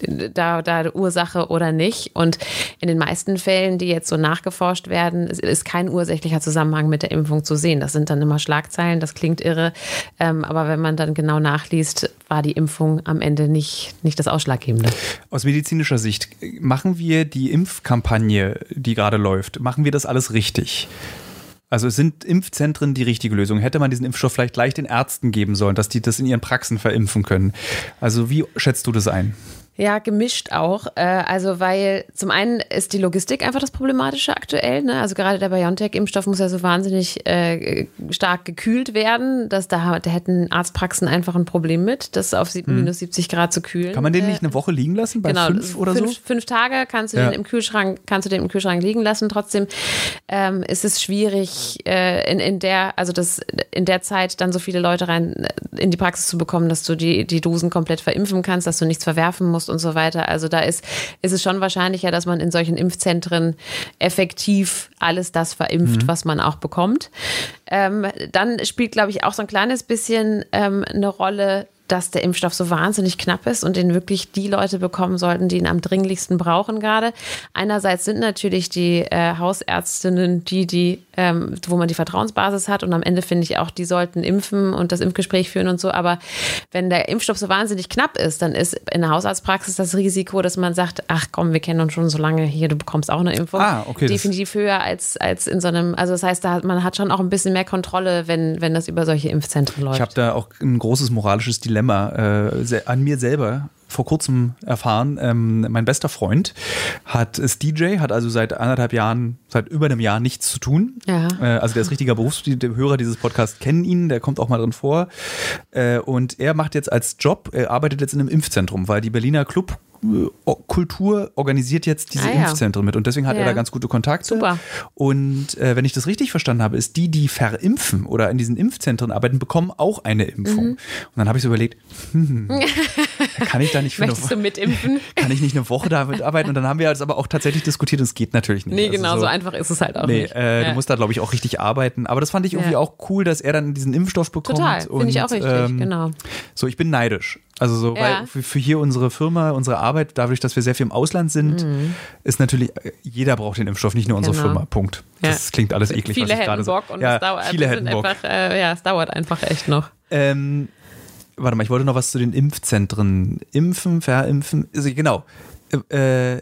Da, da Ursache oder nicht. Und in den meisten Fällen, die jetzt so nachgeforscht werden, ist kein ursächlicher Zusammenhang mit der Impfung zu sehen. Das sind dann immer Schlagzeilen, das klingt irre. Ähm, aber wenn man dann genau nachliest, war die Impfung am Ende nicht, nicht das Ausschlaggebende. Aus medizinischer Sicht, machen wir die Impfkampagne, die gerade läuft, machen wir das alles richtig? Also sind Impfzentren die richtige Lösung? Hätte man diesen Impfstoff vielleicht gleich den Ärzten geben sollen, dass die das in ihren Praxen verimpfen können? Also wie schätzt du das ein? Ja, gemischt auch. Also weil zum einen ist die Logistik einfach das Problematische aktuell. Ne? Also gerade der BioNTech-Impfstoff muss ja so wahnsinnig äh, stark gekühlt werden. Dass da, da hätten Arztpraxen einfach ein Problem mit, das auf hm. minus siebzig Grad zu kühlen. Kann man den nicht eine Woche liegen lassen? Bei genau, fünf oder fünf, so? Fünf Tage kannst du, ja. den im Kühlschrank, kannst du den im Kühlschrank liegen lassen. Trotzdem ähm, ist es schwierig, äh, in, in, der, also das, in der Zeit dann so viele Leute rein in die Praxis zu bekommen, dass du die, die Dosen komplett verimpfen kannst, dass du nichts verwerfen musst und so weiter. Also da ist, ist es schon wahrscheinlicher, dass man in solchen Impfzentren effektiv alles das verimpft, mhm. was man auch bekommt. Ähm, dann spielt, glaube ich, auch so ein kleines bisschen ähm, eine Rolle, dass der Impfstoff so wahnsinnig knapp ist und den wirklich die Leute bekommen sollten, die ihn am dringlichsten brauchen gerade. Einerseits sind natürlich die äh, Hausärztinnen die, die ähm, wo man die Vertrauensbasis hat und am Ende finde ich auch, die sollten impfen und das Impfgespräch führen und so. Aber wenn der Impfstoff so wahnsinnig knapp ist, dann ist in der Hausarztpraxis das Risiko, dass man sagt, ach komm, wir kennen uns schon so lange hier, du bekommst auch eine Impfung. Ah, okay, definitiv höher als, als in so einem, also das heißt, da hat, man hat schon auch ein bisschen mehr Kontrolle, wenn, wenn das über solche Impfzentren läuft. Ich habe da auch ein großes moralisches Dilemma Äh, an mir selber vor kurzem erfahren. Ähm, mein bester Freund hat, ist D J, hat also seit anderthalb Jahren, seit über einem Jahr nichts zu tun. Ja. Äh, also der ist richtiger Berufsführer dieses Podcasts, kennen ihn, der kommt auch mal drin vor. Äh, und er macht jetzt als Job, er arbeitet jetzt in einem Impfzentrum, weil die Berliner Club Kultur organisiert jetzt diese ah, ja. Impfzentren mit und deswegen hat ja. er da ganz gute Kontakte. Super. Und äh, wenn ich das richtig verstanden habe, ist die, die verimpfen oder in diesen Impfzentren arbeiten, bekommen auch eine Impfung. Mhm. Und dann habe ich so überlegt, hm, kann ich da nicht für Möchtest eine, du mitimpfen? Kann ich nicht eine Woche damit arbeiten? Und dann haben wir das aber auch tatsächlich diskutiert und es geht natürlich nicht. Nee, also genau, so, so einfach ist es halt auch nee, nicht. Äh, ja. Du musst da, glaube ich, auch richtig arbeiten. Aber das fand ich irgendwie ja. auch cool, dass er dann diesen Impfstoff bekommt. Total, finde ich auch richtig, ähm, genau. So, ich bin neidisch. Also so, Ja. weil für, für hier unsere Firma, unsere Arbeit, dadurch, dass wir sehr viel im Ausland sind, mhm. ist natürlich, jeder braucht den Impfstoff, nicht nur unsere genau. Firma. Punkt. Ja. Das klingt alles eklig, viele was ich gerade hätten Bock und ja, es dauert, viele hätten Bock. Einfach, äh, ja, es dauert einfach echt noch. Ähm, warte mal, ich wollte noch was zu den Impfzentren. Impfen, verimpfen, also genau. Äh,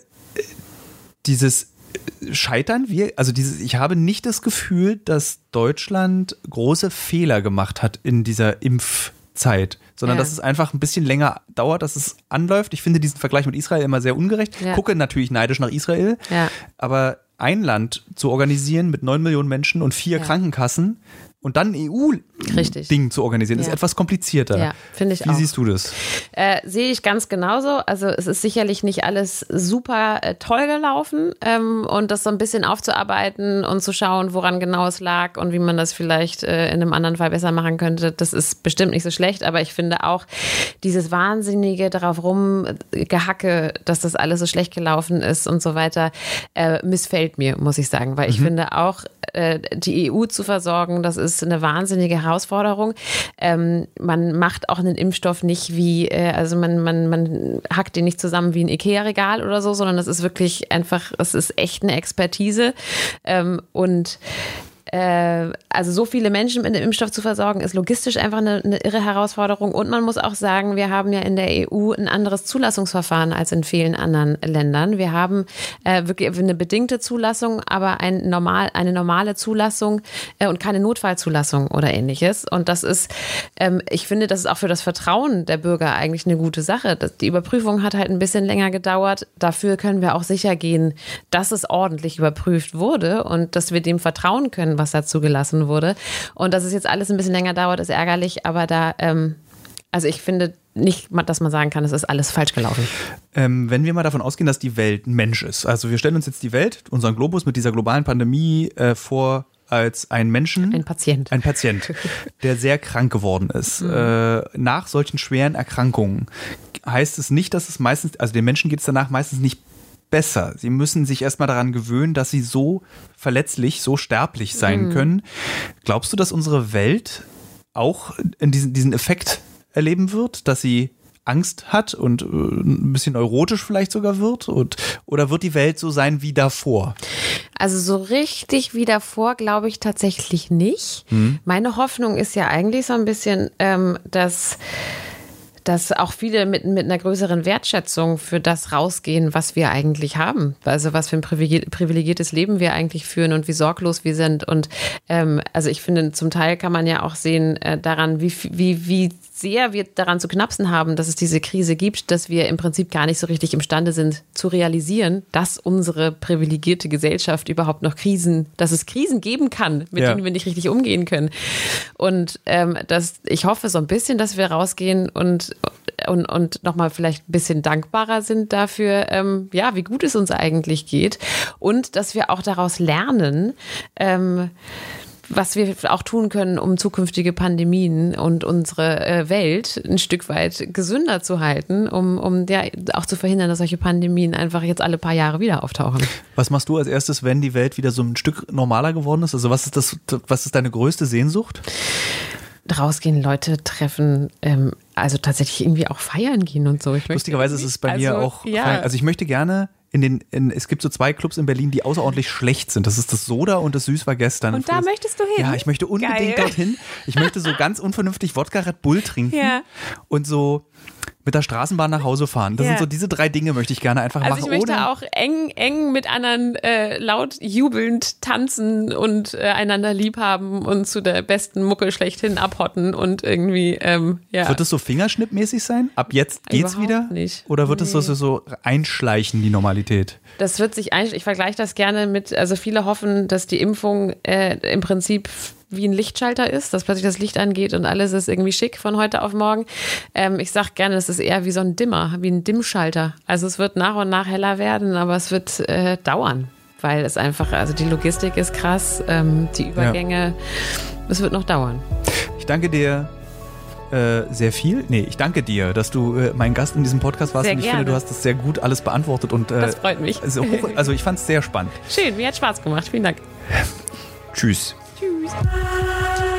dieses Scheitern, wir, also dieses, ich habe nicht das Gefühl, dass Deutschland große Fehler gemacht hat in dieser Impfzeit, sondern ja. dass es einfach ein bisschen länger dauert, dass es anläuft. Ich finde diesen Vergleich mit Israel immer sehr ungerecht. Ja. Gucke natürlich neidisch nach Israel, ja. aber ein Land zu organisieren mit neun Millionen Menschen und vier ja. Krankenkassen und dann ein E U-Ding zu organisieren, ja. ist etwas komplizierter. Ja, finde ich Wie auch. Wie siehst du das? Äh, sehe ich ganz genauso. Also es ist sicherlich nicht alles super äh, toll gelaufen ähm, und das so ein bisschen aufzuarbeiten und zu schauen, woran genau es lag und wie man das vielleicht äh, in einem anderen Fall besser machen könnte, das ist bestimmt nicht so schlecht, aber ich finde auch dieses wahnsinnige darauf rumgehacke, dass das alles so schlecht gelaufen ist und so weiter, äh, missfällt mir, muss ich sagen, weil ich mhm. finde auch, äh, die E U zu versorgen, das ist eine wahnsinnige Herausforderung. Ähm, man macht auch einen Impfstoff nicht wie, äh, also man, man, man hackt den nicht zusammen wie ein Ikea-Regal oder so, sondern das ist wirklich einfach, es ist echt eine Expertise. Ähm, und äh, also so viele Menschen mit einem Impfstoff zu versorgen, ist logistisch einfach eine, eine irre Herausforderung. Und man muss auch sagen, wir haben ja in der E U ein anderes Zulassungsverfahren als in vielen anderen Ländern. Wir haben äh, wirklich eine bedingte Zulassung, aber ein normal, eine normale Zulassung äh, und keine Notfallzulassung oder ähnliches. Und das ist, ähm, ich finde, das ist auch für das Vertrauen der Bürger eigentlich eine gute Sache. Das, die Überprüfung hat halt ein bisschen länger gedauert. Dafür können wir auch sicher gehen, dass es ordentlich überprüft wurde und dass wir dem vertrauen können, was da zugelassen wurde. Und dass es jetzt alles ein bisschen länger dauert, ist ärgerlich, aber da, ähm, also ich finde nicht, dass man sagen kann, es ist alles falsch gelaufen. Ähm, wenn wir mal davon ausgehen, dass die Welt ein Mensch ist, also wir stellen uns jetzt die Welt, unseren Globus mit dieser globalen Pandemie äh, vor als ein Menschen. Ein Patient. Ein Patient, der sehr krank geworden ist. Mhm. Äh, nach solchen schweren Erkrankungen heißt es nicht, dass es meistens, also den Menschen geht es danach meistens nicht besser. Sie müssen sich erstmal daran gewöhnen, dass sie so verletzlich, so sterblich sein mhm. können. Glaubst du, dass unsere Welt auch in diesen, diesen Effekt erleben wird, dass sie Angst hat und äh, ein bisschen neurotisch vielleicht sogar wird? Und, oder wird die Welt so sein wie davor? Also so richtig wie davor glaube ich tatsächlich nicht. Mhm. Meine Hoffnung ist ja eigentlich so ein bisschen, ähm, dass dass auch viele mit, mit einer größeren Wertschätzung für das rausgehen, was wir eigentlich haben. Also was für ein privilegiertes Leben wir eigentlich führen und wie sorglos wir sind. Und ähm, also ich finde, zum Teil kann man ja auch sehen äh, daran, wie, wie, wie sehr wir daran zu knapsen haben, dass es diese Krise gibt, dass wir im Prinzip gar nicht so richtig imstande sind zu realisieren, dass unsere privilegierte Gesellschaft überhaupt noch Krisen, dass es Krisen geben kann, mit ja. denen wir nicht richtig umgehen können. Und ähm, das, ich hoffe so ein bisschen, dass wir rausgehen und und, und nochmal vielleicht ein bisschen dankbarer sind dafür, ähm, ja, wie gut es uns eigentlich geht und dass wir auch daraus lernen, ähm, was wir auch tun können, um zukünftige Pandemien und unsere äh, Welt ein Stück weit gesünder zu halten, um, um ja, auch zu verhindern, dass solche Pandemien einfach jetzt alle paar Jahre wieder auftauchen. Was machst du als erstes, wenn die Welt wieder so ein Stück normaler geworden ist? Also was ist das, was ist deine größte Sehnsucht? Rausgehen, Leute treffen, ähm, also tatsächlich irgendwie auch feiern gehen und so. Ich Lustigerweise ist es bei also, mir auch, ja. feiern. Also ich möchte gerne in den, in, es gibt so zwei Clubs in Berlin, die außerordentlich schlecht sind. Das ist das Soda und das Süß war gestern. Und da möchtest du hin? Ja, ich möchte unbedingt Geil. dorthin. Ich möchte so ganz unvernünftig Wodka Red Bull trinken ja. und so mit der Straßenbahn nach Hause fahren. Das ja. sind so diese drei Dinge, möchte ich gerne einfach also machen. Ich möchte ohne auch eng, eng mit anderen äh, laut jubelnd tanzen und äh, einander lieb haben und zu der besten Mucke schlechthin abhotten und irgendwie, ähm, ja. Wird es so fingerschnippmäßig sein? Ab jetzt geht's Überhaupt wieder? Nicht. Oder wird nee. es so, so einschleichen, die Normalität? Das wird sich einschleichen. Ich vergleiche das gerne mit, also viele hoffen, dass die Impfung äh, im Prinzip wie ein Lichtschalter ist, dass plötzlich das Licht angeht und alles ist irgendwie schick von heute auf morgen. Ähm, ich sage gerne, es ist eher wie so ein Dimmer, wie ein Dimmschalter. Also es wird nach und nach heller werden, aber es wird äh, dauern, weil es einfach, also die Logistik ist krass, ähm, die Übergänge, es ja. wird noch dauern. Ich danke dir äh, sehr viel. Nee, ich danke dir, dass du äh, mein Gast in diesem Podcast warst. Sehr und ich gerne. finde, du hast das sehr gut alles beantwortet. Und, äh, Das freut mich. Also, hoch, also ich fand es sehr spannend. Schön, mir hat Spaß gemacht. Vielen Dank. Tschüss. Tschüss.